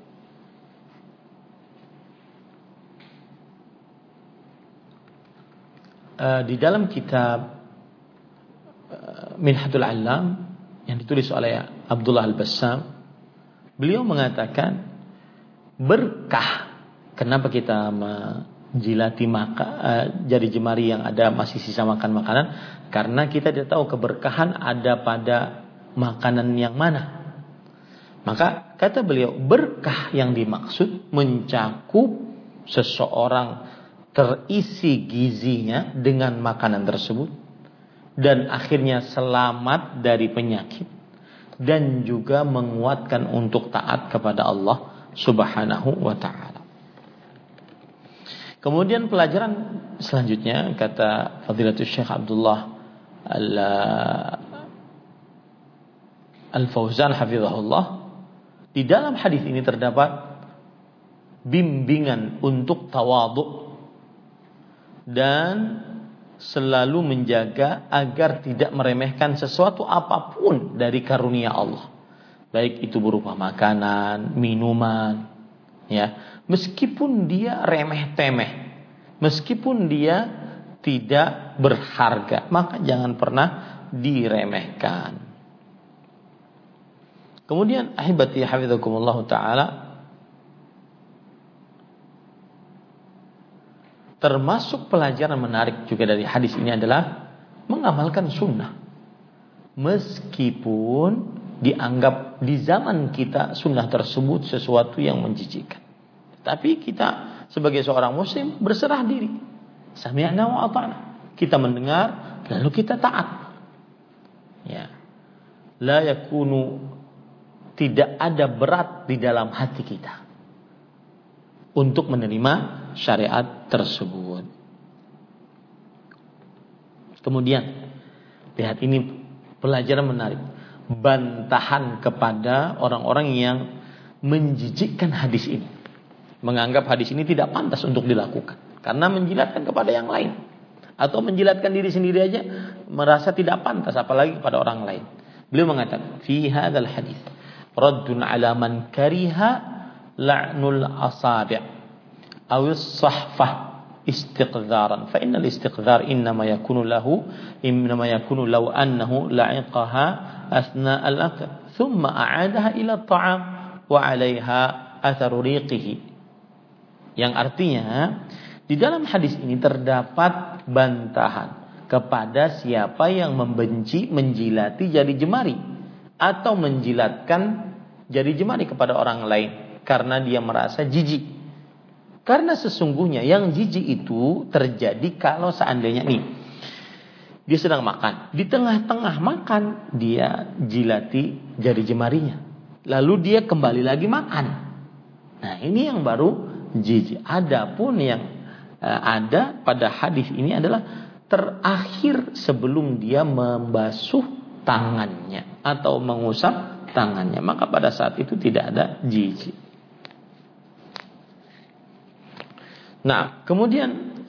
S1: Uh, di dalam kitab uh, Minhatul Allam yang ditulis oleh Abdullah Al-Bassam, beliau mengatakan berkah. Kenapa kita menjilati maka, uh, jari jemari yang ada masih sisa makan makanan? Karena kita tidak tahu keberkahan ada pada makanan yang mana. Maka kata beliau, berkah yang dimaksud mencakup seseorang terisi gizinya dengan makanan tersebut dan akhirnya selamat dari penyakit dan juga menguatkan untuk taat kepada Allah Subhanahu wa taala. Kemudian pelajaran selanjutnya, kata Fadilatul Syekh Abdullah Al-Fauzan hafizahullah, di dalam hadis ini terdapat bimbingan untuk tawadhu dan selalu menjaga agar tidak meremehkan sesuatu apapun dari karunia Allah, baik itu berupa makanan, minuman, ya, meskipun dia remeh-temeh, meskipun dia tidak berharga, maka jangan pernah diremehkan. Kemudian ahibati hafizakumullah ta'ala, termasuk pelajaran menarik juga dari hadis ini adalah mengamalkan sunnah. Meskipun dianggap di zaman kita sunnah tersebut sesuatu yang menjijikkan. Tapi kita sebagai seorang muslim berserah diri. Sami'na wa ata'na. Kita mendengar lalu kita taat. Ya. La yakunu, tidak ada berat di dalam hati kita untuk menerima syariat tersebut. Kemudian lihat ini pelajaran menarik, bantahan kepada orang-orang yang menjijikkan hadis ini, menganggap hadis ini tidak pantas untuk dilakukan karena menjilatkan kepada yang lain atau menjilatkan diri sendiri aja merasa tidak pantas, apalagi kepada orang lain. Beliau mengatakan fi hadzal hadis raddun ala man kariha la'nul asabi' awis sahfah istiqdharan fa innal istiqdhar innama yakunu lahu innama yakunu law annahu la'iqaha asna al-akl thumma a'adaha ila at-ta'am wa 'alayha atharu riqihi, yang artinya di dalam hadis ini terdapat bantahan kepada siapa yang membenci menjilati jari jemari atau menjilatkan jari jemari kepada orang lain karena dia merasa jijik. Karena sesungguhnya yang jijik itu terjadi kalau seandainya nih dia sedang makan, di tengah-tengah makan dia jilati jari jemarinya, lalu dia kembali lagi makan. Nah, ini yang baru jijik. Adapun yang uh, ada pada hadis ini adalah terakhir sebelum dia membasuh tangannya atau mengusap tangannya, maka pada saat itu tidak ada jijik. Nah, kemudian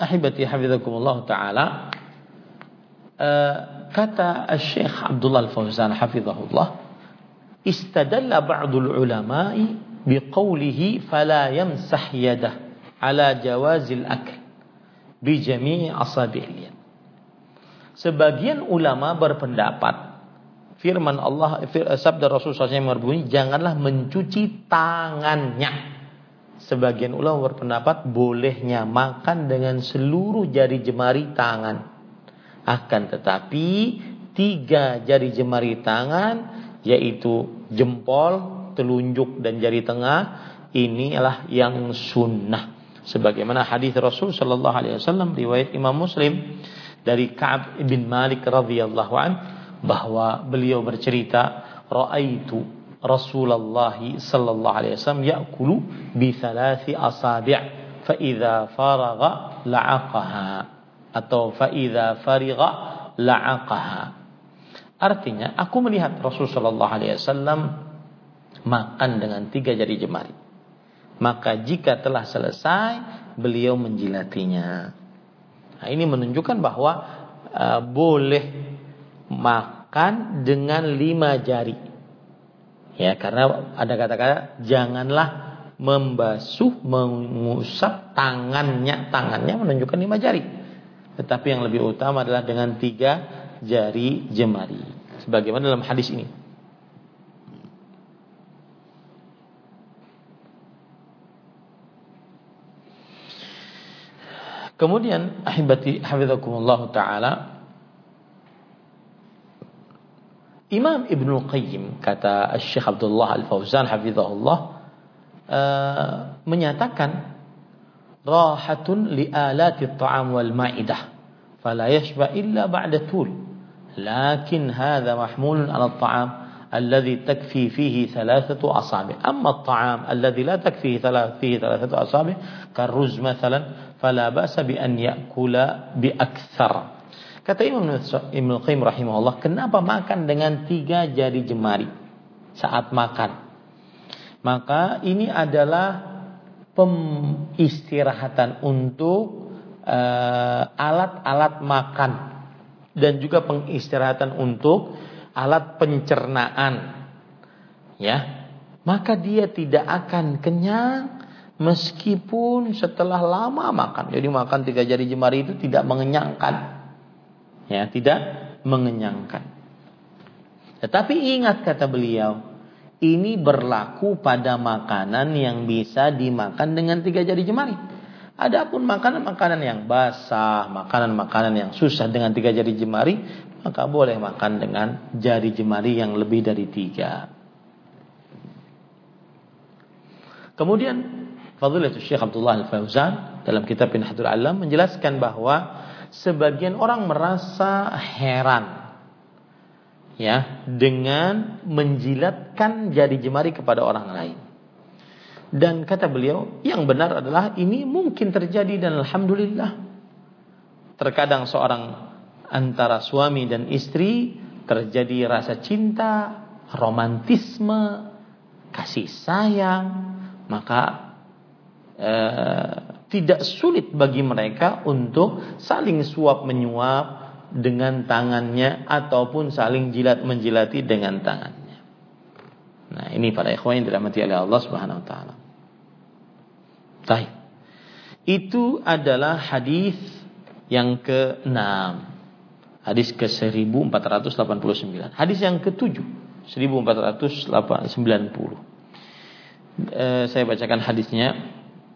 S1: ahibati hafizakumullah taala, uh, kata Syekh Abdullah Al-Fauzan hafizahullah, istadalla ba'dul ulama'i biqaulihi fala yamsah yadah ala jawazil akl bi jami'i asabi'il yad. Sebagian ulama berpendapat firman Allah, sabda Rasulullah shallallahu alaihi wasallam berbunyi, janganlah mencuci tangannya. Sebagian ulama berpendapat bolehnya makan dengan seluruh jari jemari tangan. Akan tetapi tiga jari jemari tangan, yaitu jempol, telunjuk dan jari tengah, inilah yang sunnah. Sebagaimana hadis Rasul sallallahu alaihi wasallam riwayat Imam Muslim dari Ka'ab bin Malik radhiyallahu an, bahwa beliau bercerita, ra'aitu Rasulullah sallallahu alaihi wasallam ya'kulu bi thalathi asabi' fa idza faragha la'aqaha atau fa idza farigha la'aqaha. Artinya, aku melihat Rasul sallallahu alaihi wasallam makan dengan tiga jari jemari. Maka jika telah selesai, beliau menjilatinya. Nah, ini menunjukkan bahwa uh, boleh makan dengan lima jari. Ya, karena ada kata-kata janganlah membasuh, mengusap tangannya. Tangannya menunjukkan lima jari. Tetapi yang lebih utama adalah dengan tiga jari jemari. Sebagaimana dalam hadis ini. Kemudian ahibati hafizakumullah taala, Imam Ibnul Qayyim, kata Syekh Abdullah Al-Fauzan hafizahullah, uh, menyatakan rahatun li alati at-ta'am wal ma'idah fala yashba illa ba'da tul, lakin hadha mahmulun 'ala at-ta'am alladhi takfi fihi thalathatu asabi', amma at-ta'am alladhi la takfi fihi thalathatu asabi' karruz mathalan fala ba'sa bi an ya'kula bi akthar. Kata Imam Ibnu Qayyim rahimahullah, kenapa makan dengan tiga jari jemari saat makan? Maka ini adalah pemistirahatan untuk uh, alat-alat makan dan juga pengistirahatan untuk alat pencernaan. Ya, maka dia tidak akan kenyang meskipun setelah lama makan. Jadi makan tiga jari jemari itu tidak mengenyangkan. Ya, tidak mengenyangkan. Tetapi ingat, kata beliau, ini berlaku pada makanan yang bisa dimakan dengan tiga jari jemari. Adapun makanan-makanan yang basah, makanan-makanan yang susah dengan tiga jari jemari, maka boleh makan dengan jari jemari yang lebih dari tiga. Kemudian Fadilatul Syekh Abdullah Al-Fauzan dalam kitab Minhatul Alam menjelaskan bahwa sebagian orang merasa heran, ya, dengan menjilatkan jari jemari kepada orang lain. Dan kata beliau, yang benar adalah ini mungkin terjadi dan alhamdulillah. Terkadang seorang antara suami dan istri terjadi rasa cinta, romantisme, kasih sayang, maka eh, tidak sulit bagi mereka untuk saling suap menyuap dengan tangannya ataupun saling jilat menjilati dengan tangannya. Nah, ini para ikhwan yang dirahmati oleh Allah Subhanahu wa taala. Baik. Itu adalah hadis yang keenam. Hadis ke seribu empat ratus delapan puluh sembilan. Hadis yang ketujuh, seribu empat ratus sembilan puluh. Eh, saya bacakan hadisnya.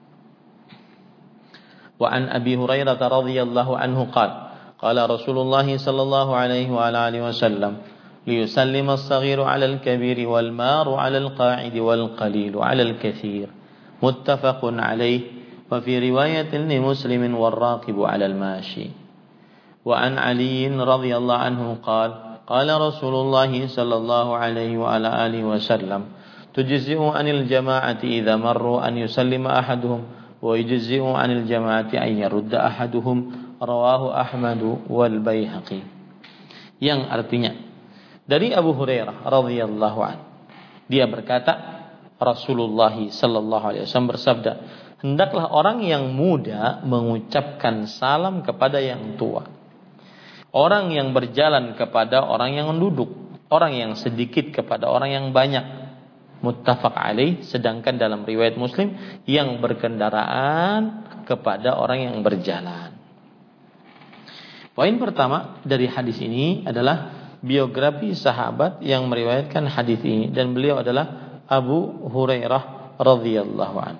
S1: Wa an Abi Hurairah radhiyallahu anhu qala qala Rasulullah sallallahu alaihi wa ala alihi wasallam liyusallima as-saghiru 'ala al-kabiri wal maru 'ala al-qa'idi wal qalilu 'ala al-kathir muttafaqun alayhi wa fi riwayatin li Muslimin wal raqibu 'ala al-mashi. Wa an Ali radhiyallahu anhu qala qala Rasulullah sallallahu alaihi wa ala alihi wasallam tujzi'u 'anil jama'ati idza marru an yusallima ahaduhum wa yujzi'u 'anil jama'ati an yarudda ahaduhum, rawahu Ahmad wal Baihaqi. Yang artinya dari Abu Hurairah radhiyallahu anhu, dia berkata Rasulullah sallallahu alaihi wasallam bersabda, hendaklah orang yang muda mengucapkan salam kepada yang tua. Orang yang berjalan kepada orang yang duduk, orang yang sedikit kepada orang yang banyak. Muttafaq alaih. Sedangkan dalam riwayat Muslim, yang berkendaraan kepada orang yang berjalan. Poin pertama dari hadis ini adalah biografi sahabat yang meriwayatkan hadis ini, dan beliau adalah Abu Hurairah radhiyallahu anhu.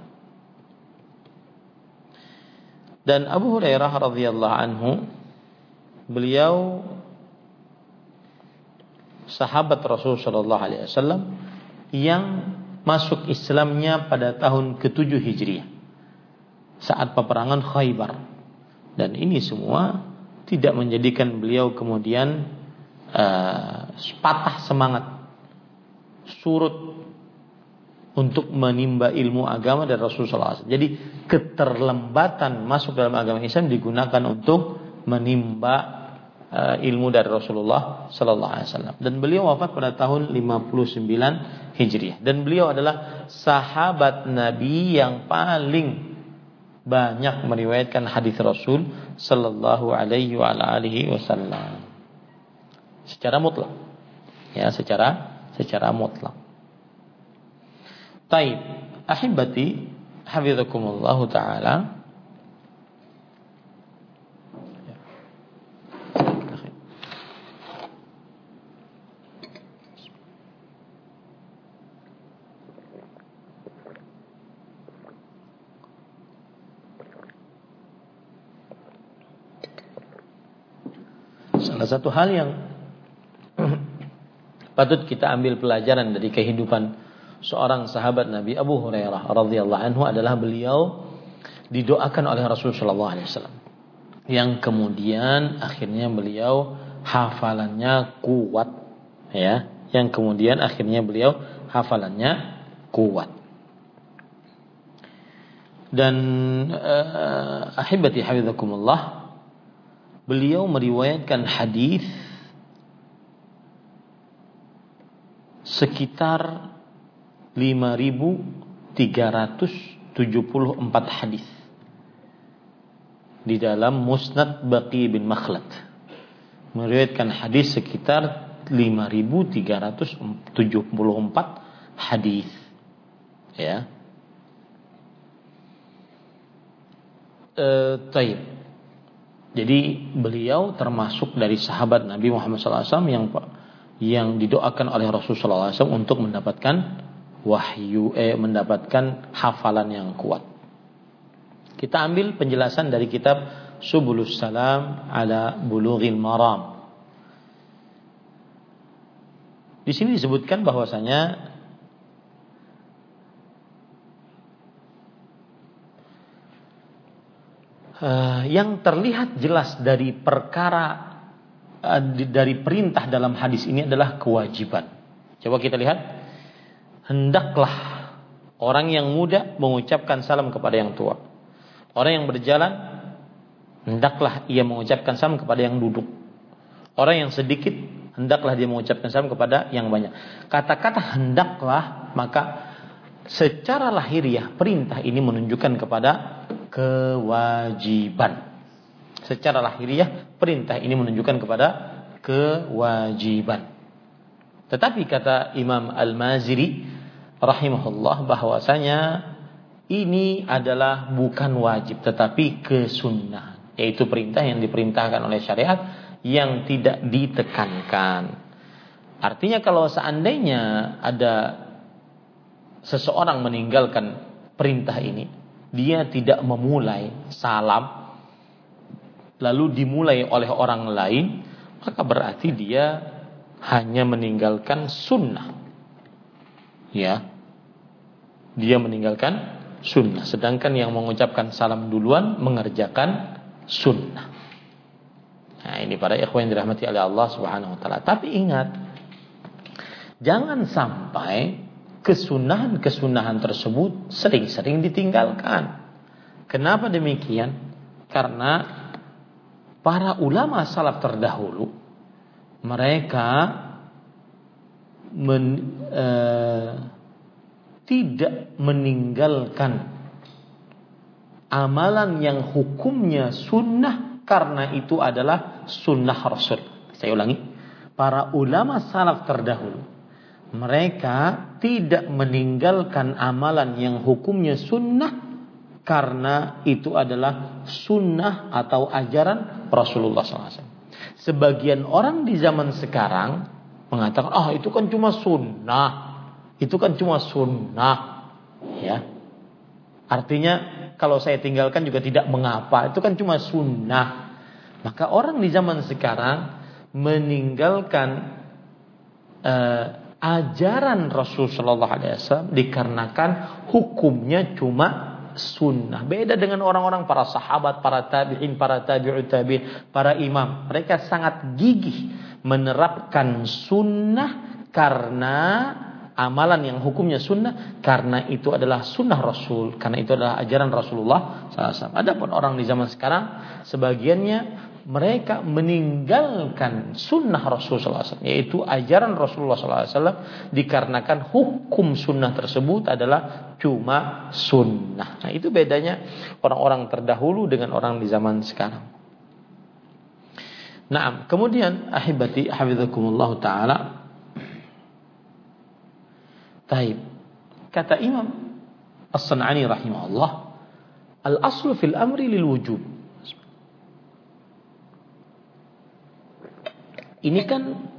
S1: Dan Abu Hurairah radhiyallahu anhu, beliau sahabat Rasul sallallahu alaihi wasallam yang masuk Islamnya pada tahun ketujuh Hijriah saat peperangan Khaybar. Dan ini semua tidak menjadikan beliau kemudian uh, patah semangat, surut untuk menimba ilmu agama dari Rasulullah sallallahu alaihi wasallam. Jadi keterlambatan masuk dalam agama Islam digunakan untuk menimba uh, ilmu dari Rasulullah sallallahu alaihi wasallam. Dan beliau wafat pada tahun lima puluh sembilan Hijriah. Dan beliau adalah sahabat Nabi yang paling banyak meriwayatkan hadis Rasul sallallahu alaihi wa alihi wasallam secara mutlak. Ya, secara secara mutlak. Taib, ahibati hafizakumullah taala. Salah satu hal yang patut kita ambil pelajaran dari kehidupan seorang sahabat Nabi Abu Hurairah radhiyallahu anhu adalah beliau didoakan oleh Rasulullah sallallahu alaihi wasallam, yang kemudian akhirnya beliau hafalannya kuat, ya, yang kemudian akhirnya beliau hafalannya kuat. Dan uh, ahibati hafizakumullah, beliau meriwayatkan hadis sekitar lima ribu tiga ratus tujuh puluh empat hadis di dalam Musnad Baqi bin Makhlad. Meriwayatkan hadis sekitar lima ribu tiga ratus tujuh puluh empat hadis. Ya. Eh, taib. Jadi beliau termasuk dari sahabat Nabi Muhammad sallallahu alaihi wasallam yang yang didoakan oleh Rasulullah sallallahu alaihi wasallam untuk mendapatkan wahyu, eh, mendapatkan hafalan yang kuat. Kita ambil penjelasan dari kitab Subulus Salam ala Bulughil Maram. Di sini disebutkan bahwasanya Uh, yang terlihat jelas dari perkara uh, dari perintah dalam hadis ini adalah kewajiban. Coba kita lihat, hendaklah orang yang muda mengucapkan salam kepada yang tua. Orang yang berjalan hendaklah ia mengucapkan salam kepada yang duduk. Orang yang sedikit hendaklah dia mengucapkan salam kepada yang banyak. Kata-kata hendaklah, maka secara lahiriah perintah ini menunjukkan kepada kewajiban. Secara lahiriah perintah ini menunjukkan kepada kewajiban. Tetapi kata Imam Al-Maziri rahimahullah bahwasanya ini adalah bukan wajib tetapi kesunnahan, yaitu perintah yang diperintahkan oleh syariat yang tidak ditekankan. Artinya kalau seandainya ada seseorang meninggalkan perintah ini, dia tidak memulai salam lalu dimulai oleh orang lain, maka berarti dia hanya meninggalkan sunnah. Ya, dia meninggalkan sunnah. Sedangkan yang mengucapkan salam duluan mengerjakan sunnah. Nah, ini para ikhwan yang dirahmati oleh Allah Subhanahu wa taala. Tapi ingat, jangan sampai kesunahan-kesunahan tersebut sering-sering ditinggalkan. Kenapa demikian? Karena para ulama salaf terdahulu mereka men, eh, tidak meninggalkan amalan yang hukumnya sunnah karena itu adalah sunnah Rasul. Saya ulangi, para ulama salaf terdahulu, mereka tidak meninggalkan amalan yang hukumnya sunnah karena itu adalah sunnah atau ajaran Rasulullah shallallahu alaihi wasallam. Sebagian orang di zaman sekarang mengatakan, ah itu kan cuma sunnah, itu kan cuma sunnah, ya. Artinya kalau saya tinggalkan juga tidak mengapa, itu kan cuma sunnah. Maka orang di zaman sekarang meninggalkan uh, ajaran Rasul Shallallahu Alaihi Wasallam dikarenakan hukumnya cuma sunnah. Beda dengan orang-orang para sahabat, para tabi'in, para tabi'ut tabi'in, para imam. Mereka sangat gigih menerapkan sunnah karena amalan yang hukumnya sunnah, karena itu adalah sunnah Rasul, karena itu adalah ajaran Rasulullah shallallahu alaihi wasallam. Adapun orang di zaman sekarang, sebagiannya mereka meninggalkan sunnah Rasul shallallahu alaihi wasallam, yaitu ajaran Rasulullah shallallahu alaihi wasallam, dikarenakan hukum sunnah tersebut adalah cuma sunnah. Nah, itu bedanya orang-orang terdahulu dengan orang di zaman sekarang. Nah, kemudian ahibati hafizakumullah taala. Taib. Kata Imam As-San'ani rahimahullah, al-aslu fil amri lil wujub. Ini kan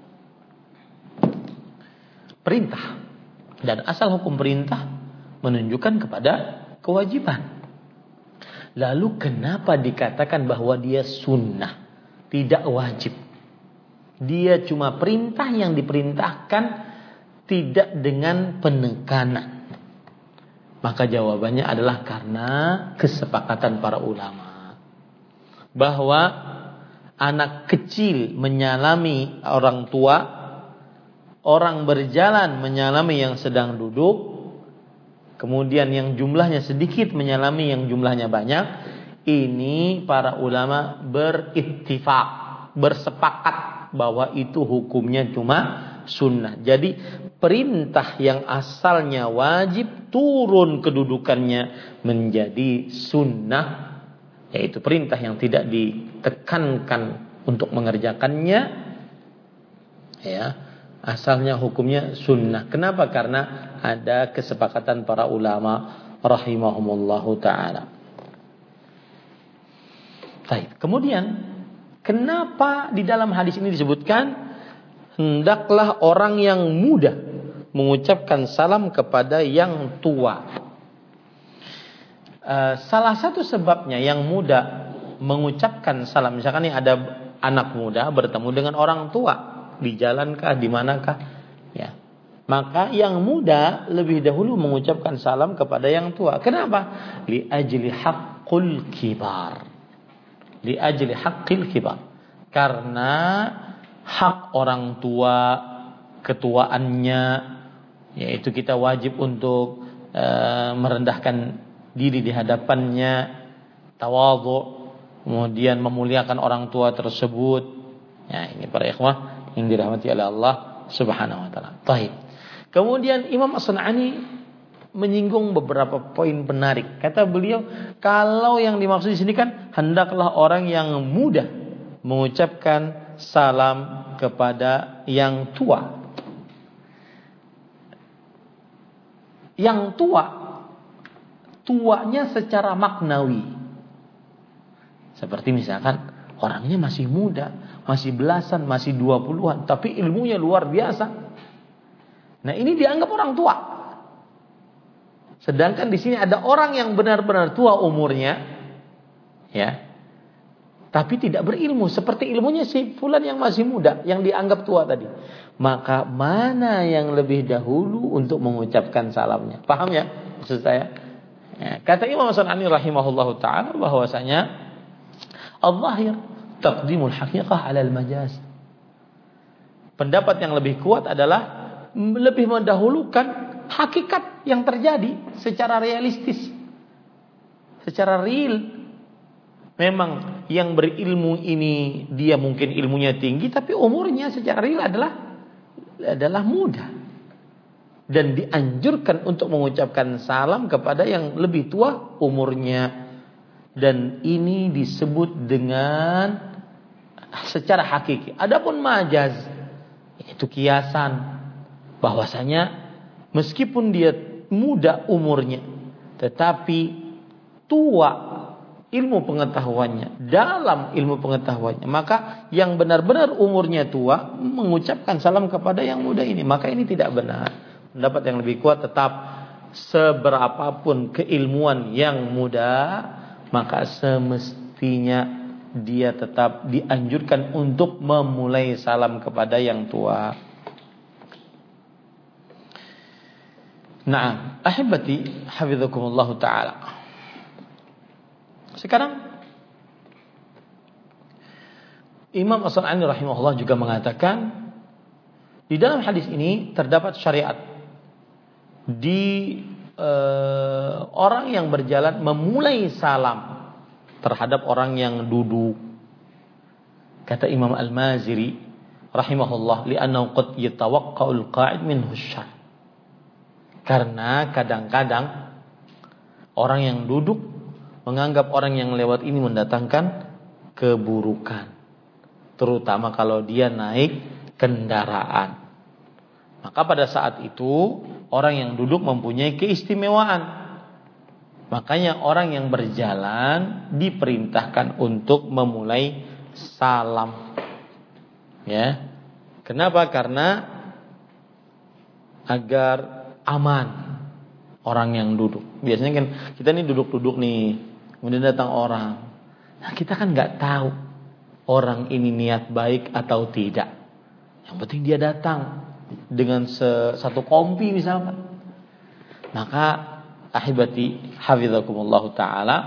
S1: perintah, dan asal hukum perintah menunjukkan kepada kewajiban. Lalu kenapa dikatakan bahwa dia sunnah, tidak wajib? Dia cuma perintah yang diperintahkan, tidak dengan penekanan. Maka jawabannya adalah karena kesepakatan para ulama bahwa anak kecil menyalami orang tua, orang berjalan menyalami yang sedang duduk, kemudian yang jumlahnya sedikit menyalami yang jumlahnya banyak. Ini para ulama berittifaq, bersepakat bahwa itu hukumnya cuma sunnah. Jadi perintah yang asalnya wajib turun kedudukannya menjadi sunnah, yaitu perintah yang tidak ditekankan untuk mengerjakannya, ya, asalnya hukumnya sunnah. Kenapa? Karena ada kesepakatan para ulama rahimahumullahu taala. Baik. Kemudian kenapa di dalam hadis ini disebutkan hendaklah orang yang muda mengucapkan salam kepada yang tua? Uh, salah satu sebabnya yang muda mengucapkan salam, misalkan nih ada anak muda bertemu dengan orang tua di jalankah, di manakah, ya, maka yang muda lebih dahulu mengucapkan salam kepada yang tua. Kenapa? Li ajli haqqul kibar, li ajli haqqil kibar, karena hak orang tua, ketuaannya, yaitu kita wajib untuk uh, merendahkan diri di hadapannya, tawadhu, kemudian memuliakan orang tua tersebut. Ya, ini para ikhwah yang dirahmati oleh Allah Subhanahu wa taala. Baik. Kemudian Imam As-San'ani menyinggung beberapa poin menarik. Kata beliau, kalau yang dimaksud di sini kan hendaklah orang yang muda mengucapkan salam kepada yang tua. Yang tua, tuanya secara maknawi. Seperti misalkan orangnya masih muda, masih belasan, masih dua puluhan, tapi ilmunya luar biasa. Nah, ini dianggap orang tua. Sedangkan di sini ada orang yang benar-benar tua umurnya, ya, tapi tidak berilmu, seperti ilmunya si fulan yang masih muda, yang dianggap tua tadi. Maka mana yang lebih dahulu untuk mengucapkan salamnya? Paham ya maksud saya? Ya, kata Imam As-San'ani rahimahullahu ta'ala bahwasanya al-zahir taqdimul haqiqah 'ala al-majaz. Pendapat yang lebih kuat adalah lebih mendahulukan hakikat yang terjadi secara realistis, secara real. Memang yang berilmu ini dia mungkin ilmunya tinggi, tapi umurnya secara real adalah adalah muda. Dan dianjurkan untuk mengucapkan salam kepada yang lebih tua umurnya. dan ini disebut dengan secara hakiki. Adapun majaz itu kiasan, bahwasanya meskipun dia muda umurnya tetapi tua ilmu pengetahuannya, dalam ilmu pengetahuannya, maka yang benar-benar umurnya tua mengucapkan salam kepada yang muda ini, maka ini tidak benar. Pendapat yang lebih kuat tetap seberapapun keilmuan yang muda, maka semestinya dia tetap dianjurkan untuk memulai salam kepada yang tua. Nah, ahibati hafizakumullah ta'ala. Sekarang Imam As-San'ani rahimahullah juga mengatakan di dalam hadis ini terdapat syariat di eh, orang yang berjalan memulai salam terhadap orang yang duduk. Kata Imam Al-Maziri rahimahullah, li'annahu qad yatawaqqa'ul qa'id minhu syarr. Karena kadang-kadang orang yang duduk menganggap orang yang lewat ini mendatangkan keburukan, terutama kalau dia naik kendaraan. Maka pada saat itu orang yang duduk mempunyai keistimewaan. Makanya orang yang berjalan diperintahkan untuk memulai salam. Ya. Kenapa? Karena agar aman orang yang duduk. Biasanya kan kita nih duduk-duduk nih, kemudian datang orang. Nah, kita kan nggak tahu orang ini niat baik atau tidak. Yang penting dia datang dengan satu kompi misalkan. Maka ahibati hafizakumullah ta'ala,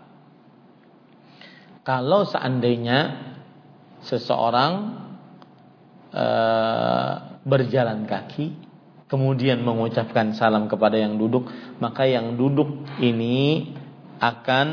S1: kalau seandainya seseorang e, berjalan kaki kemudian mengucapkan salam kepada yang duduk, maka yang duduk ini akan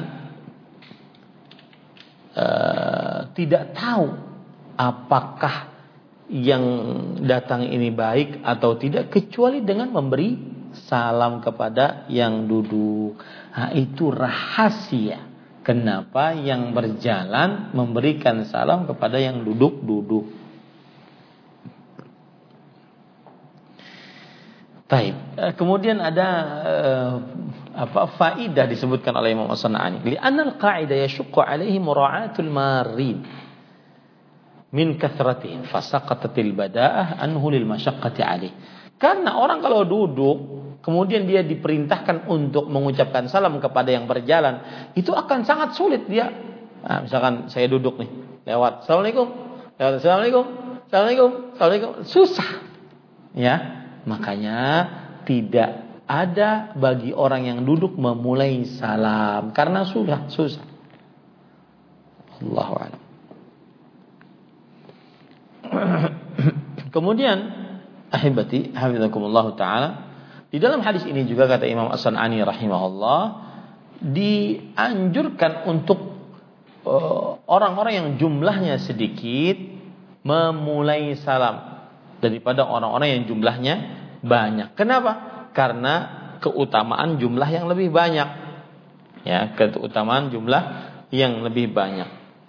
S1: e, tidak tahu apakah yang datang ini baik atau tidak, kecuali dengan memberi salam kepada yang duduk. Nah, itu rahasia kenapa yang berjalan memberikan salam kepada yang duduk-duduk. Baik. Kemudian ada uh, apa faidah disebutkan oleh Imam As-San'ani. Li'anna al-qa'idah yashuqqu 'alaihi mura'atul marid min kathratihim fasaqatatil bada'ah anhu lil masyaqqati 'alaihi. Karena orang kalau duduk kemudian dia diperintahkan untuk mengucapkan salam kepada yang berjalan, itu akan sangat sulit dia. Nah, misalkan saya duduk nih, lewat Assalamualaikum, lewat Assalamualaikum, Assalamualaikum, Assalamualaikum, susah. Ya. Makanya tidak ada bagi orang yang duduk memulai salam karena sudah susah. Allahu a'lam. Kemudian ahibati hafizakumullah ta'ala, di dalam hadis ini juga kata Imam As-San'ani rahimahullah, dianjurkan untuk uh, orang-orang yang jumlahnya sedikit memulai salam daripada orang-orang yang jumlahnya banyak. Kenapa? Karena keutamaan jumlah yang lebih banyak. Ya, keutamaan jumlah yang lebih banyak.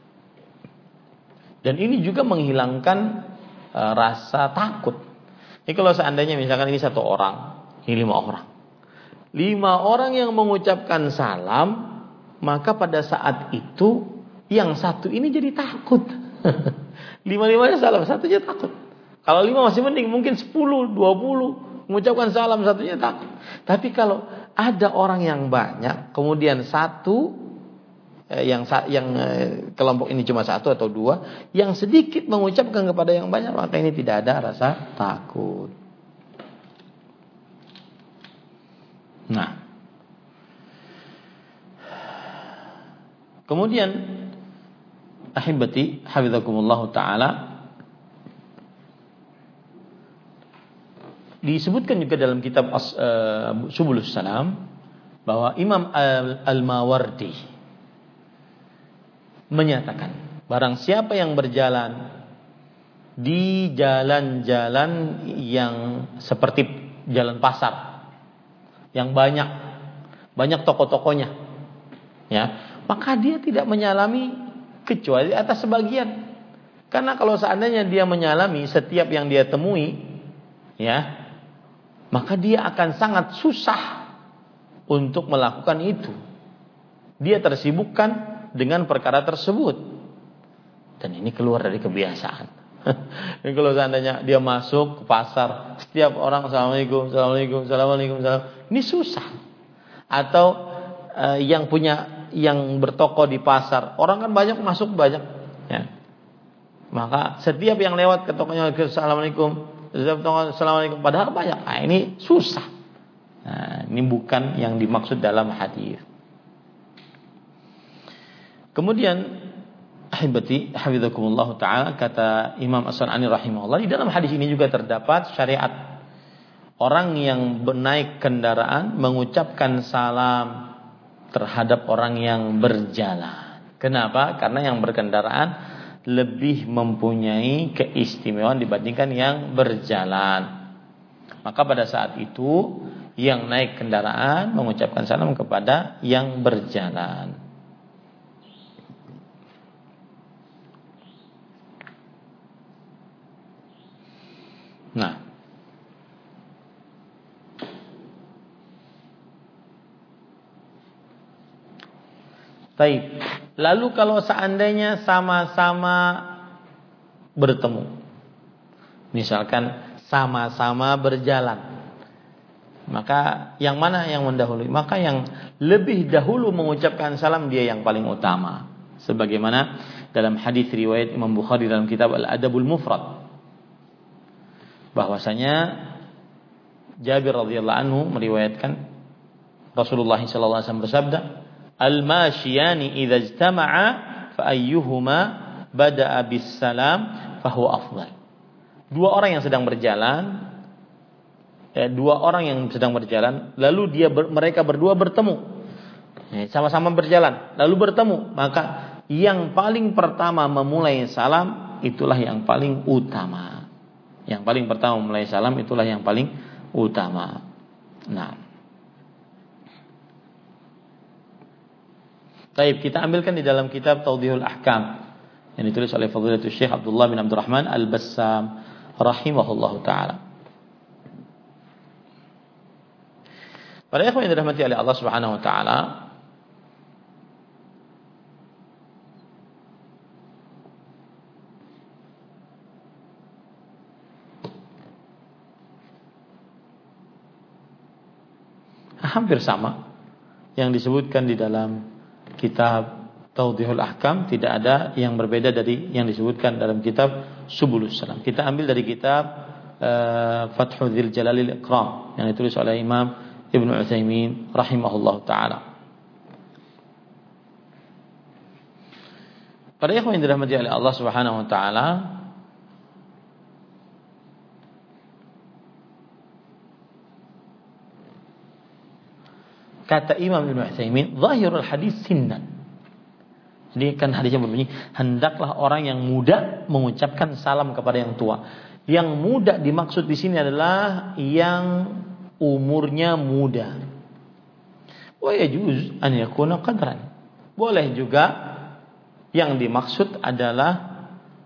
S1: Dan ini juga menghilangkan uh, rasa takut. Ini kalau seandainya misalkan ini satu orang, ini lima orang. Lima orang yang mengucapkan salam, maka pada saat itu yang satu ini jadi takut. Lima-limanya salam, satunya takut. Kalau lima masih mending, mungkin sepuluh, dua puluh mengucapkan salam, satunya takut. Tapi kalau ada orang yang banyak, kemudian satu eh, yang yang eh, kelompok ini cuma satu atau dua, yang sedikit mengucapkan kepada yang banyak, maka ini tidak ada rasa takut. Nah, kemudian ahibati hafizakumullah ta'ala, disebutkan juga dalam kitab uh, Subulus Salam bahwa Imam Al-Mawardi menyatakan, barang siapa yang berjalan di jalan-jalan yang seperti jalan pasar yang banyak banyak toko-tokonya, ya, maka dia tidak menyalami kecuali atas sebagian. Karena kalau seandainya dia menyalami setiap yang dia temui, ya, maka dia akan sangat susah untuk melakukan itu. Dia tersibukkan dengan perkara tersebut. Dan ini keluar dari kebiasaan. Ini kalau seandainya dia masuk ke pasar, setiap orang assalamualaikum, assalamualaikum, assalamualaikum, assalamualaikum. Ini susah. Atau uh, yang punya, yang bertoko di pasar, orang kan banyak masuk banyak. Ya. Maka setiap yang lewat ke tokonya assalamualaikum, assalamualaikum, padahal banyak. Nah, ini susah. Nah, ini bukan yang dimaksud dalam hadis. Kemudian ahibati hafizakumullah taala, kata Imam As-San'ani rahimahullah, di dalam hadis ini juga terdapat syariat orang yang naik kendaraan mengucapkan salam terhadap orang yang berjalan. Kenapa? Karena yang berkendaraan lebih mempunyai keistimewaan dibandingkan yang berjalan. Maka pada saat itu yang naik kendaraan mengucapkan salam kepada yang berjalan. Nah, baik. Lalu kalau seandainya sama-sama bertemu, misalkan sama-sama berjalan, maka yang mana yang mendahului? Maka yang lebih dahulu mengucapkan salam dia yang paling utama. Sebagaimana dalam hadis riwayat Imam Bukhari dalam kitab Al-Adabul Mufrad, bahwasanya Jabir radhiyallahu anhu meriwayatkan Rasulullah sallallahu alaihi wasallam bersabda, "Al-mashiyani idza ijtama'a fa ayyuhuma bada'a bis salam fa huwa afdal." Dua orang yang sedang berjalan, eh, dua orang yang sedang berjalan, lalu dia ber, mereka berdua bertemu, eh, sama-sama berjalan, lalu bertemu, maka yang paling pertama memulai salam itulah yang paling utama. Yang paling pertama memulai salam itulah yang paling utama. Nah, baik, kita ambilkan di dalam kitab Tawdihul Ahkam yang ditulis oleh Fadilatul Syekh Abdullah bin Abdurrahman Al-Bassam rahimahullahu taala. Para ikhwan yang dirahmati oleh Allah Subhanahu wa taala, hampir sama yang disebutkan di dalam kitab Tawdihul Ahkam, tidak ada yang berbeda dari yang disebutkan dalam kitab Subulus Salam. Kita ambil dari kitab uh, Fathul Dzil Jalalil Ikram yang ditulis oleh Imam Ibnu Utsaimin rahimahullah taala. Para ikhwan yang dirahmati oleh Allah Subhanahu wa taala, kata Imam Ibnu Utsaimin, zahirul hadis sinnan. Jadi kan hadisnya berbunyi, hendaklah orang yang muda mengucapkan salam kepada yang tua. Yang muda dimaksud di sini adalah yang umurnya muda. Wa yajuz an yakuna qadran. Boleh juga yang dimaksud adalah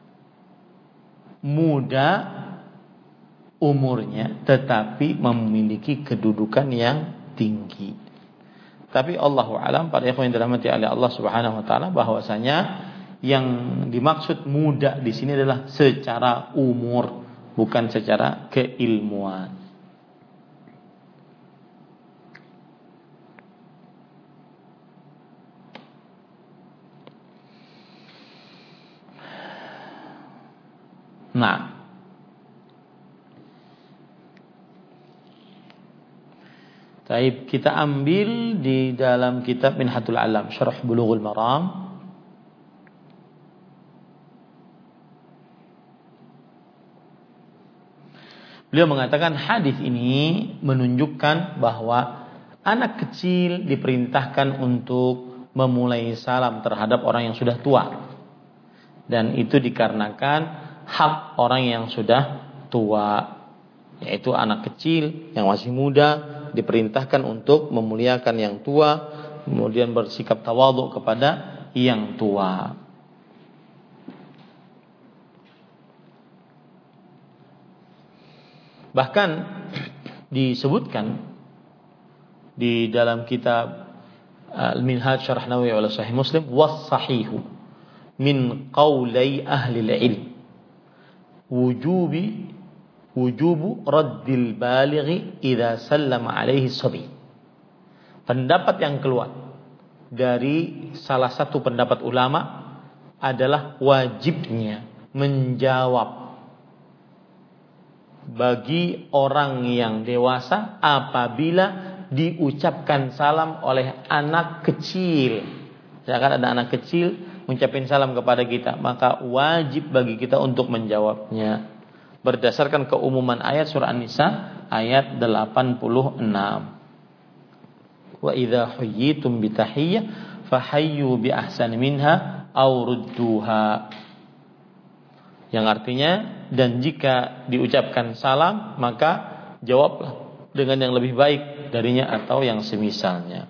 S1: muda umurnya tetapi memiliki kedudukan yang tinggi. Tapi Allahu a'lam, para ikhwan yang dirahmati oleh Allah Subhanahu wa taala, bahwasanya yang dimaksud muda di sini adalah secara umur, bukan secara keilmuan. Nah, baik, kita ambil di dalam kitab Minhatul Alam, Syarah Bulughul Maram. Beliau mengatakan hadis ini menunjukkan bahwa anak kecil diperintahkan untuk memulai salam terhadap orang yang sudah tua. Dan itu dikarenakan hak orang yang sudah tua, yaitu anak kecil yang masih muda diperintahkan untuk memuliakan yang tua kemudian bersikap tawadhu kepada yang tua. Bahkan disebutkan di dalam kitab Al-Minhaj Syarah Nawawi ala Sahih Muslim, was sahihu min qawlai ahli al-ilm wujubi wujubu raddil balighi idza sallama alaihi sabi. Pendapat yang keluar dari salah satu pendapat ulama adalah wajibnya menjawab bagi orang yang dewasa apabila diucapkan salam oleh anak kecil. Misalkan ada anak kecil mengucapkan salam kepada kita, maka wajib bagi kita untuk menjawabnya berdasarkan keumuman ayat surah An-Nisa ayat delapan puluh enam. Wa idza huyyitum bi tahiyyah fahayyu bi ahsani minha aw rudduha. Yang artinya, dan jika diucapkan salam maka jawablah dengan yang lebih baik darinya atau yang semisalnya.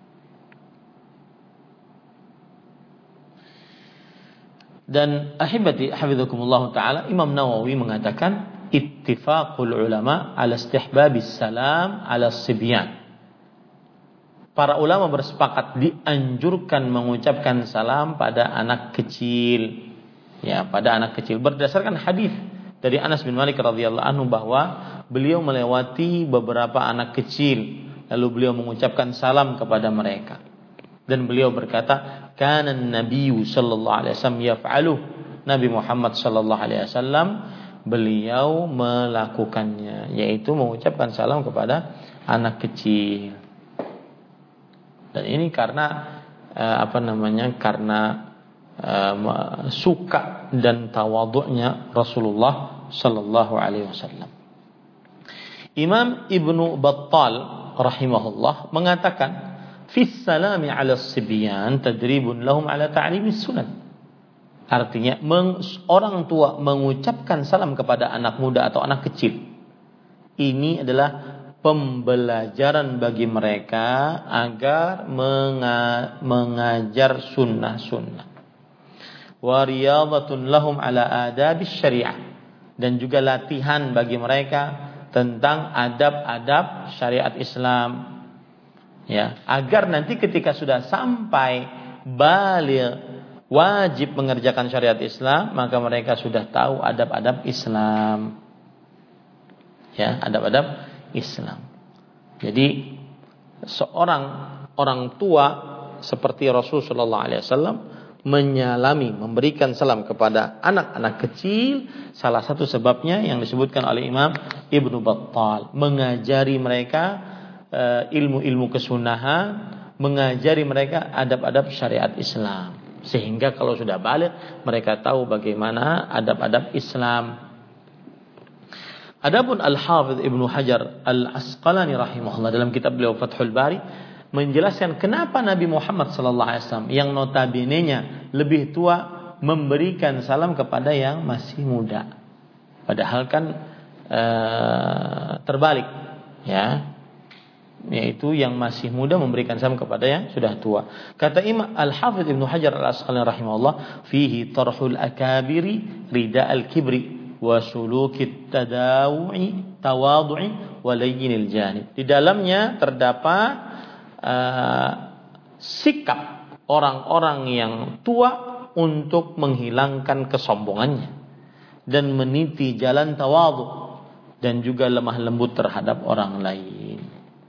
S1: Dan ahibati hafizakumullah taala, Imam Nawawi mengatakan ittifaqul ulama ala istihbabis salam ala sibyan. Para ulama bersepakat dianjurkan mengucapkan salam pada anak kecil. Ya, pada anak kecil berdasarkan hadis dari Anas bin Malik radhiyallahu anhu bahwa beliau melewati beberapa anak kecil lalu beliau mengucapkan salam kepada mereka. Dan beliau berkata, "Kana an-nabiyyu sallallahu alaihi wasallam yaf'alu." Nabi Muhammad sallallahu alaihi wasallam beliau melakukannya, yaitu mengucapkan salam kepada anak kecil. Dan ini karena eh, apa namanya? Karena eh, suka dan tawadhu'nya Rasulullah sallallahu alaihi wasallam. Imam Ibnu Battal rahimahullah mengatakan, "Fis salami 'ala as-sibyan tadribun lahum 'ala ta'limis sunan." Artinya, meng, orang tua mengucapkan salam kepada anak muda atau anak kecil. Ini adalah pembelajaran bagi mereka agar menga, mengajar sunnah-sunnah. Wa riyadhatun lahum 'ala adabis syariah, dan juga latihan bagi mereka tentang adab-adab syariat Islam. Ya, agar nanti ketika sudah sampai baligh wajib mengerjakan syariat Islam, maka mereka sudah tahu adab-adab Islam. Ya, adab-adab Islam. Jadi seorang orang tua seperti Rasul sallallahu alaihi wasallam menyalami, memberikan salam kepada anak-anak kecil, salah satu sebabnya yang disebutkan oleh Imam Ibnu Battal, mengajari mereka uh, ilmu-ilmu kesunahan, mengajari mereka adab-adab syariat Islam, sehingga kalau sudah balik mereka tahu bagaimana adab-adab Islam. Adapun Al-Hafidz Ibnu Hajar Al-Asqalani rahimahullah dalam kitab beliau Fathul Bari menjelaskan kenapa Nabi Muhammad sallallahu alaihi wasallam yang notabene-nya lebih tua memberikan salam kepada yang masih muda. Padahal kan ee, terbalik, ya. Yaitu yang masih muda memberikan salam kepada yang sudah tua. Kata Imam Al-Hafidz Ibnu Hajar Al-Asqalani rahimahullah, "Fihi tarhul akabiri rida al-kibri wa sulukit tadawu'i tawadhu'i wa layyinil janib." Di dalamnya terdapat Uh, sikap orang-orang yang tua untuk menghilangkan kesombongannya dan meniti jalan tawadhu dan juga lemah lembut terhadap orang lain.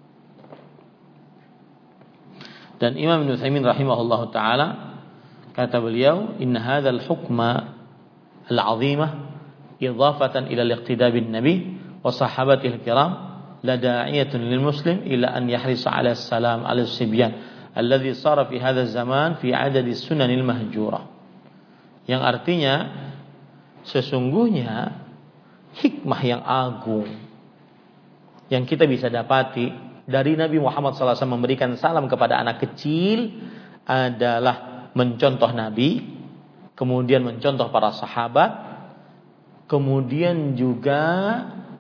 S1: Dan Imam Ibnu Utsaimin rahimahullahu taala kata beliau, "Inna hadzal hukma al-'azimah idhafatan ila al-iqtida bin nabi wa sahabatihi al-kiram la da'iyatun lil muslim ila an yahrisa 'ala salam 'ala as-sibyan alladhi sara fi hadha az-zaman fi 'adadi sunanil mahjurah." Yang artinya sesungguhnya hikmah yang agung yang kita bisa dapati dari Nabi Muhammad sallallahu alaihi wasallam memberikan salam kepada anak kecil adalah mencontoh Nabi, kemudian mencontoh para sahabat, kemudian juga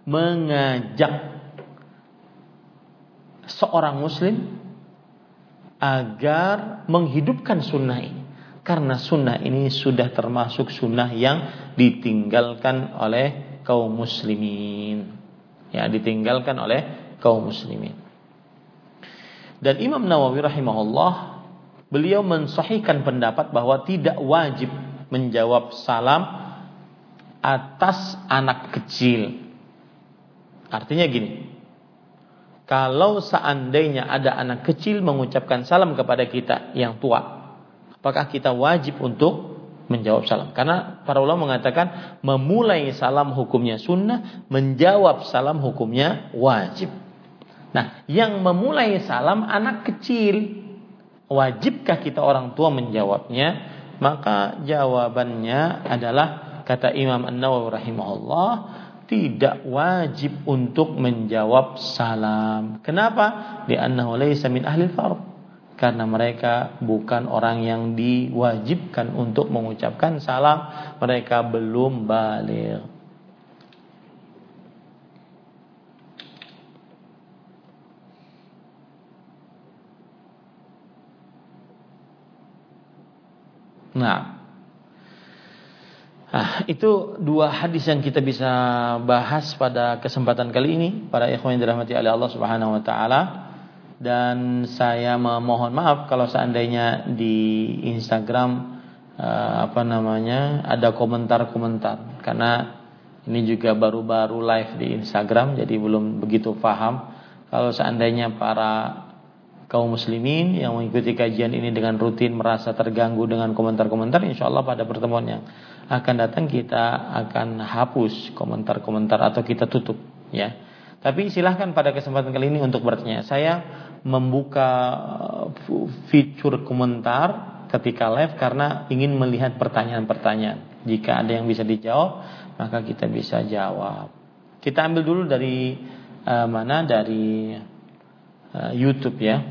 S1: mengajak seorang muslim agar menghidupkan sunnah ini. Karena sunnah ini sudah termasuk sunnah yang ditinggalkan oleh kaum muslimin. Ya, ditinggalkan oleh kaum muslimin. Dan Imam Nawawi rahimahullah, beliau mensahihkan pendapat bahwa tidak wajib menjawab salam atas anak kecil. Artinya gini, kalau seandainya ada anak kecil mengucapkan salam kepada kita yang tua, apakah kita wajib untuk menjawab salam? Karena para ulama mengatakan memulai salam hukumnya sunnah, menjawab salam hukumnya wajib. Nah, yang memulai salam anak kecil, wajibkah kita orang tua menjawabnya? Maka jawabannya adalah, kata Imam An-Nawawi rahimahullah, tidak wajib untuk menjawab salam. Kenapa? Li'annahu laysa min ahli fard. Karena mereka bukan orang yang diwajibkan untuk mengucapkan salam. Mereka belum baligh. Nah, ah, itu dua hadis yang kita bisa bahas pada kesempatan kali ini, para ikhwan yang dirahmati oleh Allah Subhanahu wa taala. Dan saya memohon maaf kalau seandainya di Instagram uh, apa namanya ada komentar-komentar, karena ini juga baru-baru live di Instagram, jadi belum begitu paham. Kalau seandainya para kaum muslimin yang mengikuti kajian ini dengan rutin merasa terganggu dengan komentar-komentar, insya Allah pada pertemuan yang akan datang kita akan hapus komentar-komentar atau kita tutup, ya. Tapi silahkan pada kesempatan kali ini untuk bertanya. Saya membuka fitur komentar ketika live karena ingin melihat pertanyaan-pertanyaan. Jika ada yang bisa dijawab, maka kita bisa jawab. Kita ambil dulu dari uh, mana dari uh, YouTube, ya.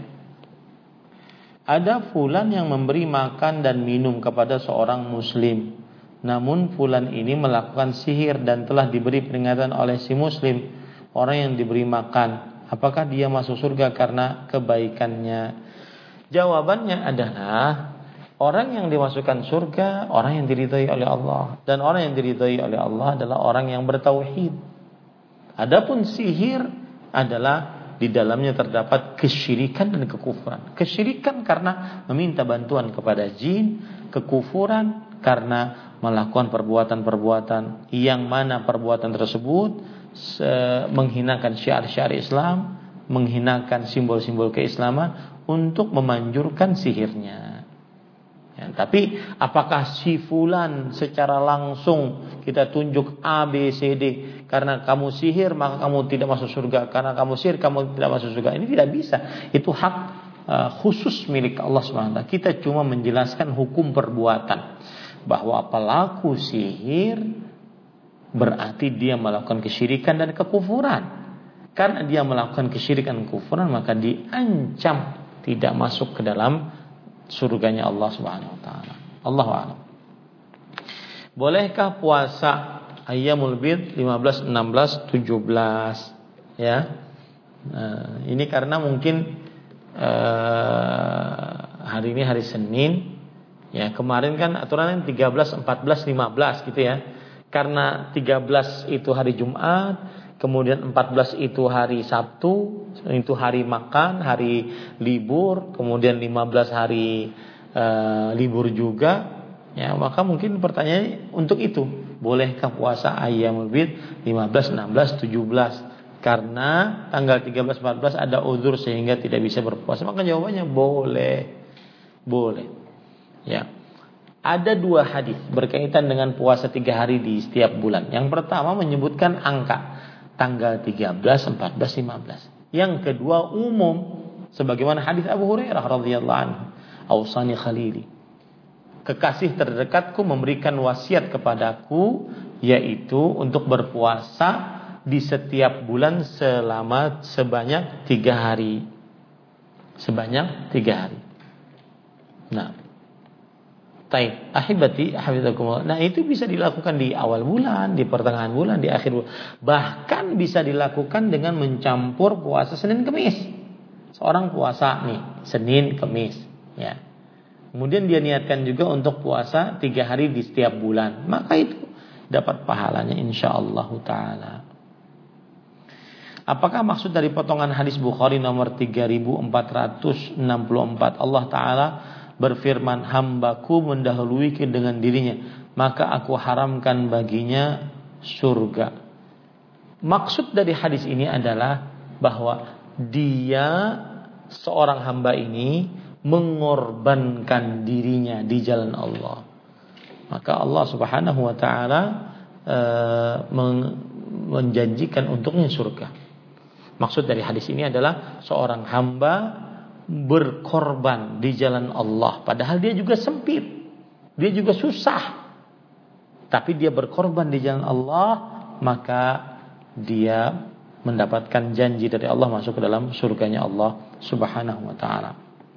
S1: Ada fulan yang memberi makan dan minum kepada seorang muslim, namun fulan ini melakukan sihir dan telah diberi peringatan oleh si muslim, orang yang diberi makan. Apakah dia masuk surga karena kebaikannya? Jawabannya adalah orang yang dimasukkan surga, orang yang diridhai oleh Allah. Dan orang yang diridhai oleh Allah adalah orang yang bertauhid. Adapun sihir adalah di dalamnya terdapat kesyirikan dan kekufuran. Kesyirikan karena meminta bantuan kepada jin, kekufuran karena melakukan perbuatan-perbuatan yang mana perbuatan tersebut menghinakan syiar-syiar Islam, menghinakan simbol-simbol keislaman untuk memanjurkan sihirnya. Ya, tapi apakah si fulan secara langsung kita tunjuk A, B, C, D, karena kamu sihir maka kamu tidak masuk surga, karena kamu sihir kamu tidak masuk surga? Ini tidak bisa. Itu hak uh, khusus milik Allah subhanahu wa taala. Kita cuma menjelaskan hukum perbuatan, bahwa pelaku sihir berarti dia melakukan kesyirikan dan kekufuran. Karena dia melakukan kesyirikan dan kekufuran, maka diancam tidak masuk ke dalam surganya Allah Subhanahu wa taala. Allahu a'lam. Bolehkah puasa Ayyamul Bid lima belas, enam belas, tujuh belas, ya? Nah, ini karena mungkin uh, hari ini hari Senin, ya. Kemarin kan aturannya tiga belas, empat belas, lima belas gitu ya. Karena tiga belas itu hari Jumat, kemudian empat belas itu hari Sabtu, itu hari makan, hari libur, kemudian lima belas hari e, libur juga, ya, maka mungkin pertanyaannya untuk itu, bolehkah puasa Ayyamul Bid lima belas, enam belas, tujuh belas? Karena tanggal tiga belas, empat belas ada uzur sehingga tidak bisa berpuasa. Maka jawabannya boleh. Boleh. Ya. Ada dua hadis berkaitan dengan puasa tiga hari di setiap bulan. Yang pertama menyebutkan angka tanggal tiga belas, empat belas, lima belas. Yang kedua umum, sebagaimana hadis Abu Hurairah radhiyallahu anhu, "Ausani khalili." Kekasih terdekatku memberikan wasiat kepadaku, yaitu untuk berpuasa di setiap bulan selama sebanyak tiga hari. Sebanyak tiga hari. Nah, taib, ahibati, hafizakumullah. Nah, itu bisa dilakukan di awal bulan, di pertengahan bulan, di akhir bulan. Bahkan bisa dilakukan dengan mencampur puasa Senin Kemis. Seorang puasa nih Senin, Kamis, ya. Kemudian dia niatkan juga untuk puasa tiga hari di setiap bulan, maka itu dapat pahalanya insyaallah taala. Apakah maksud dari potongan hadis Bukhari nomor tiga ribu empat ratus enam puluh empat, Allah Ta'ala berfirman, hambaku mendahului dengan dirinya, maka aku haramkan baginya surga. Maksud dari hadis ini adalah bahwa dia, seorang hamba ini, mengorbankan dirinya di jalan Allah. Maka Allah Subhanahu wa Ta'ala e, menjanjikan untuknya surga. Maksud dari hadis ini adalah seorang hamba berkorban di jalan Allah, padahal dia juga sempit, dia juga susah, tapi dia berkorban di jalan Allah, maka dia mendapatkan janji dari Allah masuk ke dalam surganya Allah Subhanahu wa Ta'ala.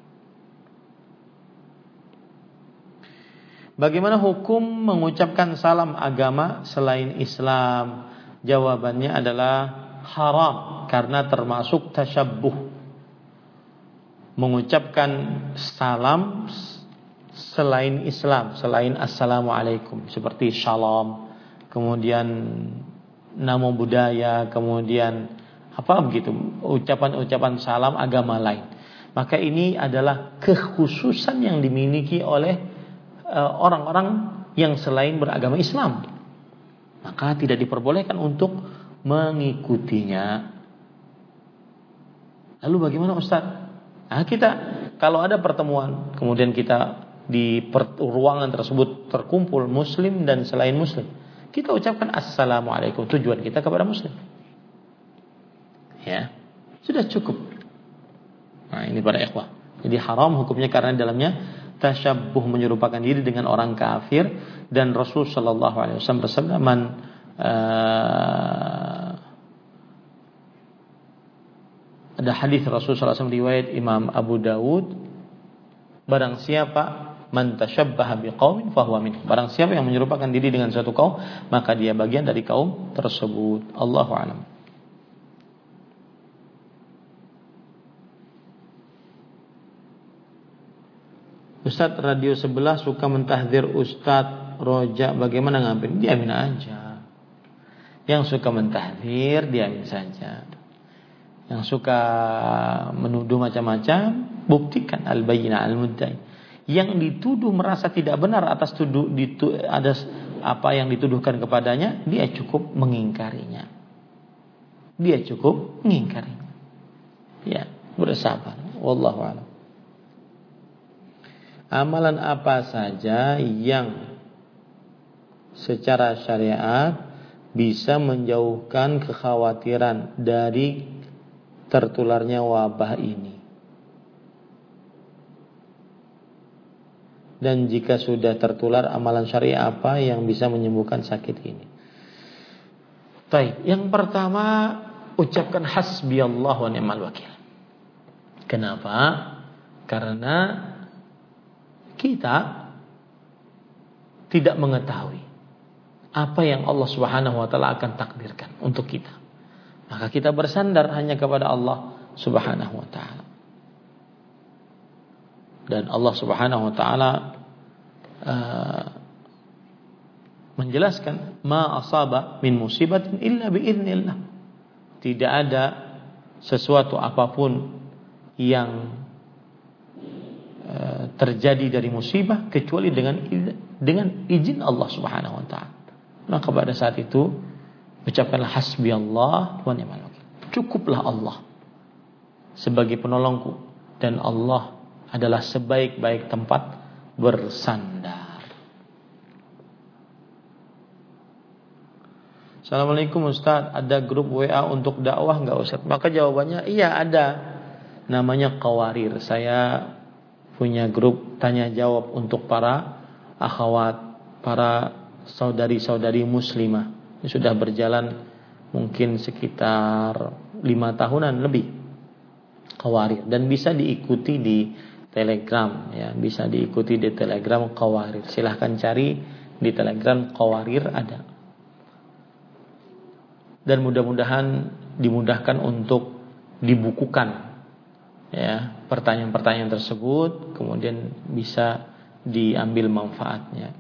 S1: Bagaimana hukum mengucapkan salam agama selain Islam? Jawabannya adalah haram, karena termasuk tasyabbuh. Mengucapkan salam selain Islam, selain assalamualaikum, seperti shalom, kemudian namo buddhaya, kemudian apa begitu, ucapan-ucapan salam agama lain. Maka ini adalah kekhususan yang dimiliki oleh uh, orang-orang yang selain beragama Islam. Maka tidak diperbolehkan untuk mengikutinya. Lalu bagaimana Ustaz? Nah, kita kalau ada pertemuan, kemudian kita di ruangan tersebut terkumpul muslim dan selain muslim, kita ucapkan assalamualaikum, tujuan kita kepada muslim. Ya, sudah cukup. Nah, ini para ikhwah. Jadi haram hukumnya karena dalamnya tasyabbuh, menyerupakan diri dengan orang kafir, dan Rasul sallallahu alaihi wasallam bersabda, man uh, ada hadis Rasul sallallahu alaihi wasallam riwayat Imam Abu Dawud, barang siapa man tasyabbaha biqaumin fahuwa minhum, barang siapa yang menyerupakan diri dengan suatu kaum, maka dia bagian dari kaum tersebut. Allahu a'lam. Ustaz, radio sebelah suka mentahdzir Ustaz Roja, bagaimana ngapain? Diamin aja. Yang suka mentahdzir diamin saja. Yang suka menuduh macam-macam, buktikan al-bayyinah al-muddai. Yang dituduh merasa tidak benar atas tuduh ditu, ada apa yang dituduhkan kepadanya, dia cukup mengingkarinya. Dia cukup mengingkarinya. Ya, bersabar. Wallahu a'lam. Amalan apa saja yang secara syariat bisa menjauhkan kekhawatiran dari tertularnya wabah ini? Dan jika sudah tertular, amalan syariah apa yang bisa menyembuhkan sakit ini? Baik, yang pertama ucapkan hasbiyallah wa ni'mal wakil. Kenapa? Karena kita tidak mengetahui apa yang Allah Subhanahu wa taala akan takdirkan untuk kita. Maka kita bersandar hanya kepada Allah Subhanahu wa taala. Dan Allah Subhanahu wa taala uh, menjelaskan, ma asaba min musibatin illa biiznillah. Tidak ada sesuatu apapun yang terjadi dari musibah kecuali dengan dengan izin Allah Subhanahu wa taala. Maka pada saat itu ucapkanlah hasbiyallah wa ni'mal wakil. Cukuplah Allah sebagai penolongku, dan Allah adalah sebaik-baik tempat bersandar. Assalamualaikum Ustaz, ada grup W A untuk dakwah enggak Ustaz? Maka jawabannya iya ada. Namanya Qawarir. Saya punya grup tanya jawab untuk para akhwat, para saudari-saudari muslimah. Ini sudah berjalan mungkin sekitar lima tahunan lebih. Qawarir, dan bisa diikuti di Telegram, ya, bisa diikuti di Telegram Qawarir. Silahkan cari di Telegram Qawarir, ada. Dan mudah-mudahan dimudahkan untuk dibukukan ya pertanyaan-pertanyaan tersebut, kemudian bisa diambil manfaatnya.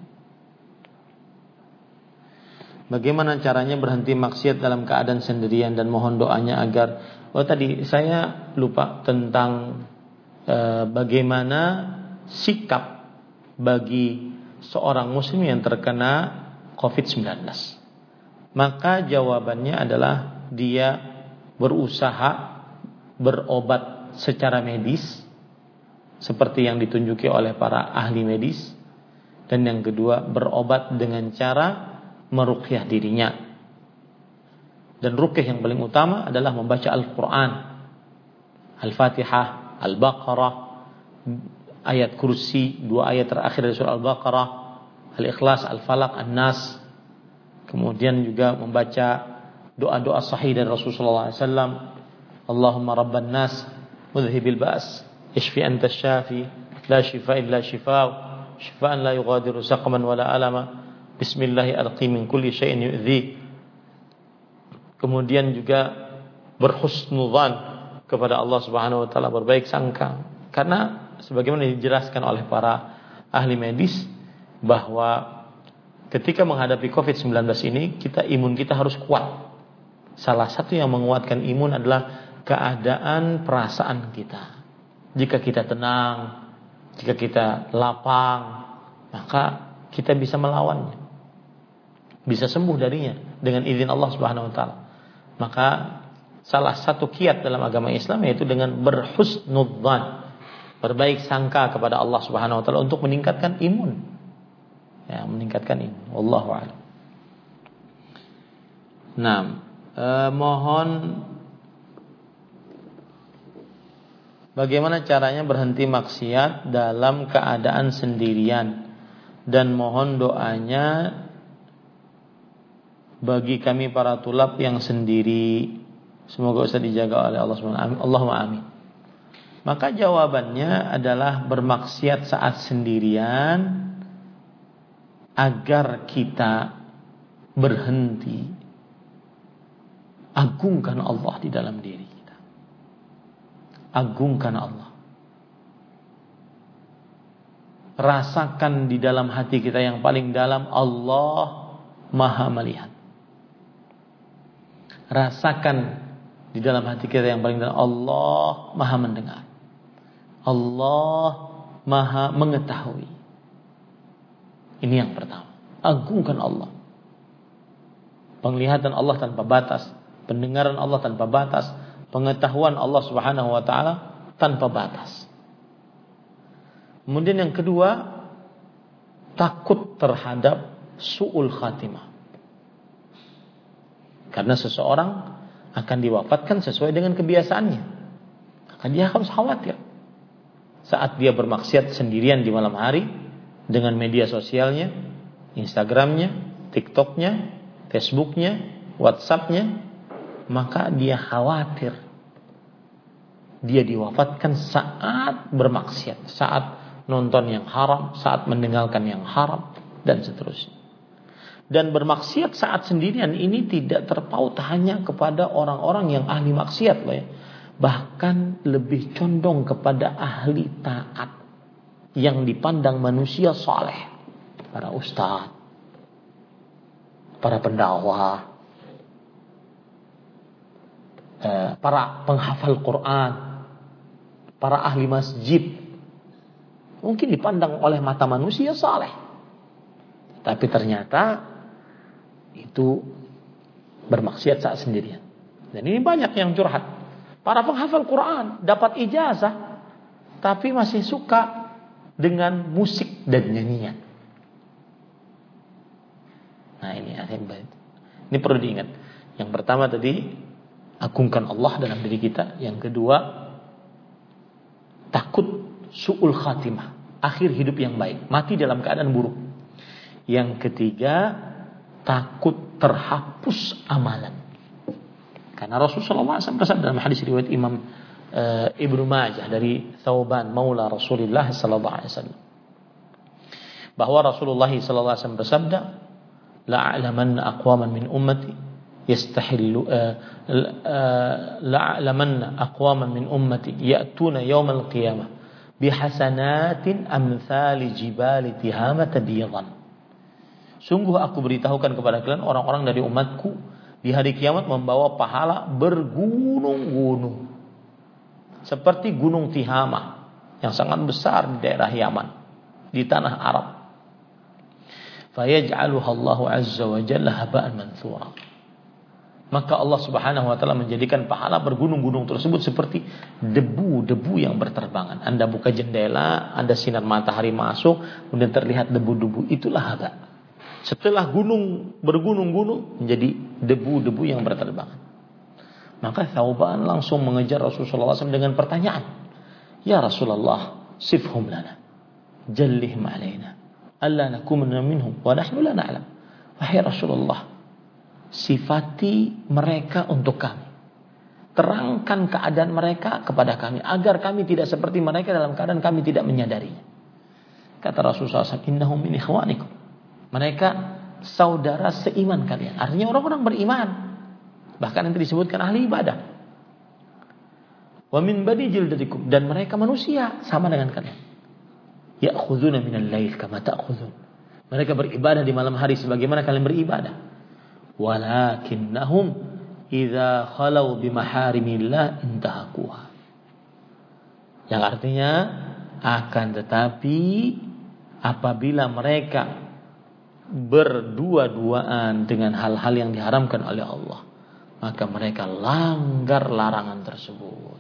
S1: Bagaimana caranya berhenti maksiat dalam keadaan sendirian dan mohon doanya agar oh tadi saya lupa tentang e, bagaimana sikap bagi seorang muslim yang terkena covid sembilan belas. Maka jawabannya adalah dia berusaha berobat secara medis seperti yang ditunjuki oleh para ahli medis, dan yang kedua berobat dengan cara meruqyah dirinya. Dan ruqyah yang paling utama adalah membaca Al-Quran, Al-Fatihah, Al-Baqarah, ayat kursi, dua ayat terakhir dari surah Al-Baqarah, Al-Ikhlas, Al-Falaq, An-Nas. Kemudian juga membaca doa-doa sahih dari Rasulullah sallallahu alaihi wasallam. Allahumma rabban nas, mudhibil ba's, ishfi anta syafi, la shifa illa shifa'u, shifaan la yughadiru saqaman wala alama. Bismillahi alqi min kulli syai'in yu'dhi. Kemudian juga berhusnudzan kepada Allah Subhanahu wa taala, berbaik sangka. Karena sebagaimana dijelaskan oleh para ahli medis bahwa ketika menghadapi covid sembilan belas ini, kita imun kita harus kuat. Salah satu yang menguatkan imun adalah keadaan perasaan kita. Jika kita tenang, jika kita lapang, maka kita bisa melawannya, bisa sembuh darinya dengan izin Allah Subhanahu wa taala. Maka salah satu kiat dalam agama Islam yaitu dengan berhusnudzan, berbaik sangka kepada Allah Subhanahu wa taala untuk meningkatkan imun. Ya, meningkatkan imun. Wallahu a'lam. Nah, eh, mohon bagaimana caranya berhenti maksiat dalam keadaan sendirian, dan mohon doanya bagi kami para tulab yang sendiri. Semoga Ustaz dijaga oleh Allah Subhanahu wa taala. Allahumma amin. Maka jawabannya adalah bermaksiat saat sendirian agar kita berhenti. Agungkan Allah di dalam diri kita. Agungkan Allah. Rasakan di dalam hati kita yang paling dalam, Allah Maha melihat. Rasakan di dalam hati kita yang paling dalam, Allah Maha mendengar. Allah Maha mengetahui. Ini yang pertama. Agungkan Allah. Penglihatan Allah tanpa batas, pendengaran Allah tanpa batas, pengetahuan Allah Subhanahu wa taala tanpa batas. Kemudian yang kedua, takut terhadap su'ul khatimah. Karena seseorang akan diwafatkan sesuai dengan kebiasaannya. Maka dia harus khawatir saat dia bermaksiat sendirian di malam hari dengan media sosialnya, Instagramnya, TikToknya, Facebooknya, WhatsAppnya, maka dia khawatir dia diwafatkan saat bermaksiat, saat nonton yang haram, saat mendengarkan yang haram, dan seterusnya. Dan bermaksiat saat sendirian ini tidak terpaut hanya kepada orang-orang yang ahli maksiat loh ya. Bahkan lebih condong kepada ahli taat yang dipandang manusia saleh, para ustaz, para pendakwah, para penghafal Quran, para ahli masjid. Mungkin dipandang oleh mata manusia saleh, tapi ternyata itu bermaksiat saat sendirian. Dan ini banyak yang curhat. Para penghafal Quran dapat ijazah, tapi masih suka dengan musik dan nyanyian. Nah ini ini perlu diingat. Yang pertama tadi, agungkan Allah dalam diri kita. Yang kedua, takut su'ul khatimah, akhir hidup yang baik, mati dalam keadaan buruk. Yang ketiga, takut terhapus amalan. Karena Rasulullah shallallahu alaihi wasallam bersabda dalam hadis riwayat Imam uh, Ibnu Majah dari Thauban maula Rasulullah sallallahu alaihi wasallam, bahwa Rasulullah sallallahu alaihi wasallam bersabda, la a'lamanna aqwaman min ummati yastahillu la'lamanna aqwaman min ummati ya'tuna yaumal qiyamah bihasanatin amthali jibali tihamata biyadan. Sungguh aku beritahukan kepada kalian orang-orang dari umatku di hari kiamat membawa pahala bergunung-gunung seperti gunung Tihamah yang sangat besar di daerah Yaman, di tanah Arab. Fayaj'aluha Allahu 'azza wa jalla haba'an manthura. Maka Allah Subhanahu wa taala menjadikan pahala bergunung-gunung tersebut seperti debu-debu yang berterbangan. Anda buka jendela, ada sinar matahari masuk, kemudian terlihat debu-debu, itulah haba. Setelah gunung bergunung-gunung menjadi debu-debu yang berterbangan. Maka Thauban langsung mengejar Rasulullah shallallahu alaihi wasallam dengan pertanyaan. Ya Rasulullah, sifhum lana, jallihim alaina, alla nakumna minhum wa nahnu la na'lam. Wahai Rasulullah, sifati mereka untuk kami. Terangkan keadaan mereka kepada kami agar kami tidak seperti mereka dalam keadaan kami tidak menyadarinya. Kata Rasulullah shallallahu alaihi wasallam, innahum min ikhwanikum. Mereka saudara seiman kalian. Artinya orang-orang beriman. Bahkan nanti disebutkan ahli ibadah. Wa min bani jildatikum, dan mereka manusia sama dengan kalian. Ya'khuduna minal lail kama ta'khudun. Mereka beribadah di malam hari sebagaimana kalian beribadah. Walakinnahum idza khalau bimaharimillah intahakuha. Yang artinya akan tetapi apabila mereka berdua-duaan dengan hal-hal yang diharamkan oleh Allah, maka mereka langgar larangan tersebut.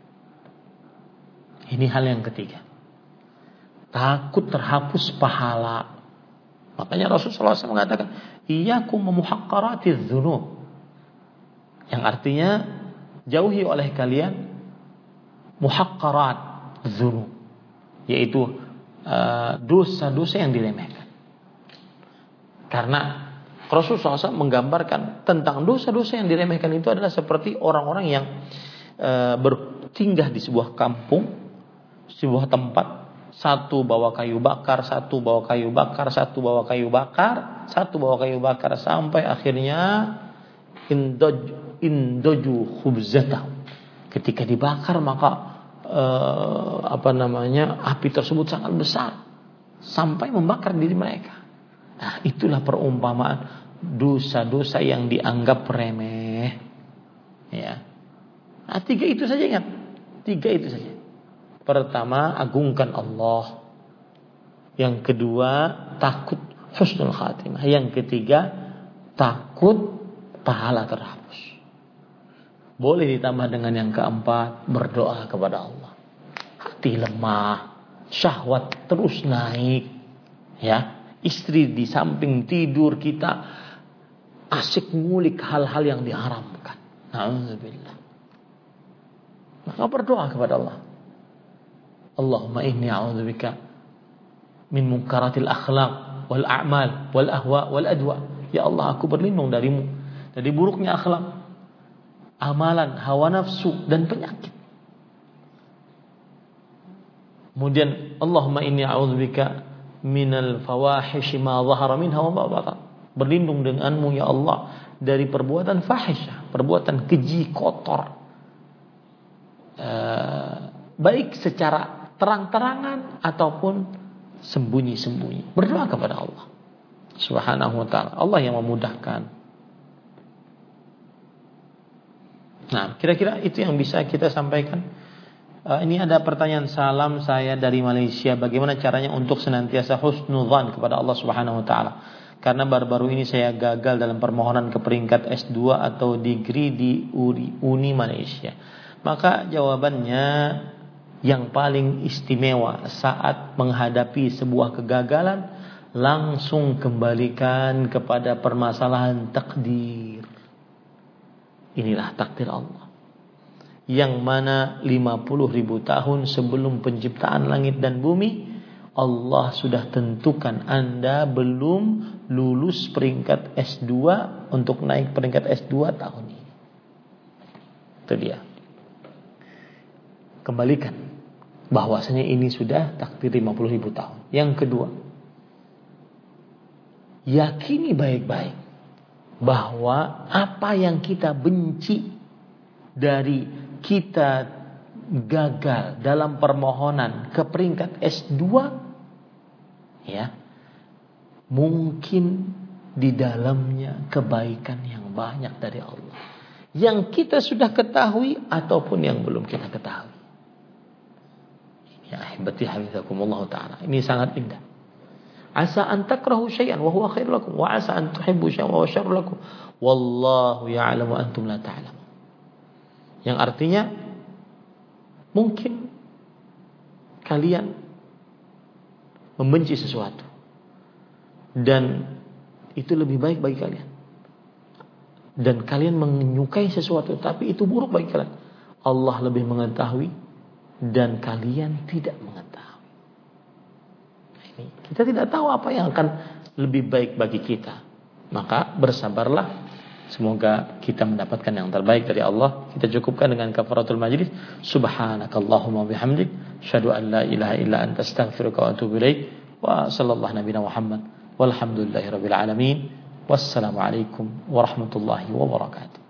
S1: Ini hal yang ketiga. Takut terhapus pahala. Makanya Rasulullah shallallahu alaihi wasallam mengatakan, iyyakum memuhaqqaratiz dzunub. Yang artinya jauhi oleh kalian muhaqqarat dzunub, yaitu uh, dosa-dosa yang diremehkan. Karena Rasulullah shallallahu alaihi wasallam menggambarkan tentang dosa-dosa yang diremehkan itu adalah seperti orang-orang yang uh, bertinggal di sebuah kampung, sebuah tempat. Satu bawa kayu bakar, satu bawa kayu bakar, satu bawa kayu bakar, satu bawa kayu bakar sampai akhirnya indoj indoju khubzatahu. Ketika dibakar maka eh, apa namanya api tersebut sangat besar sampai membakar diri mereka. Nah, itulah perumpamaan dosa-dosa yang dianggap remeh. Ya. Nah, tiga itu saja ingat. Tiga itu saja. Pertama, agungkan Allah. Yang kedua, takut husnul khatimah. Yang ketiga, takut pahala terhapus. Boleh ditambah dengan yang keempat, berdoa kepada Allah. Hati lemah, syahwat terus naik. Ya, istri di samping tidur kita asik ngulik hal-hal yang diharamkan. Alhamdulillah. Maka berdoa kepada Allah. Allahumma inni a'udzubika min munkaratil akhlaq wal a'mal wal ahwa wal adwa. Ya Allah, aku berlindung darimu dari buruknya akhlak, amalan, hawa nafsu dan penyakit. Kemudian Allahumma inni a'udzubika minal fawahish ma dhahara minha wa ma batan. Berlindung denganmu ya Allah dari perbuatan fahisyah, perbuatan keji, kotor. Uh, baik secara terang-terangan ataupun sembunyi-sembunyi. Berdoa kepada Allah Subhanahu wa ta'ala. Allah yang memudahkan. Nah, kira-kira itu yang bisa kita sampaikan. Uh, ini ada pertanyaan, salam saya dari Malaysia. Bagaimana caranya untuk senantiasa husnudzan kepada Allah Subhanahu wa ta'ala? Karena baru-baru ini saya gagal dalam permohonan ke peringkat S dua atau degree di Uni Malaysia. Maka jawabannya, yang paling istimewa saat menghadapi sebuah kegagalan, langsung kembalikan kepada permasalahan takdir. Inilah takdir Allah, yang mana lima puluh ribu tahun sebelum penciptaan langit dan bumi, Allah sudah tentukan Anda belum lulus peringkat S dua untuk naik peringkat S dua tahun ini. Itu dia. Kembalikan bahwasanya ini sudah takdir lima puluh ribu tahun. Yang kedua, yakini baik-baik bahwa apa yang kita benci dari kita gagal dalam permohonan ke peringkat S dua, ya, mungkin di dalamnya kebaikan yang banyak dari Allah yang kita sudah ketahui ataupun yang belum kita ketahui. Ya ahibati hafizakumullah ta'ala, ini sangat indah. Asa an takrahu syai'an wa huwa khairul lakum wa asa an tuhibbu syai'an wa huwa syarrul lakum wallahu ya'lamu antum la ta'lamun. Yang artinya mungkin kalian membenci sesuatu dan itu lebih baik bagi kalian, dan kalian menyukai sesuatu tapi itu buruk bagi kalian. Allah lebih mengetahui dan kalian tidak mengetahui. Nah, ini kita tidak tahu apa yang akan lebih baik bagi kita. Maka bersabarlah. Semoga kita mendapatkan yang terbaik dari Allah. Kita cukupkan dengan kafaratul majlis. Subhanakallahumma bihamdik, asyhadu an la ilaha illa anta, astaghfiruka wa atubu ilaik. Wa sallallahu nabiyana Muhammad walhamdulillahirabbil alamin. Wassalamu alaikum warahmatullahi wabarakatuh.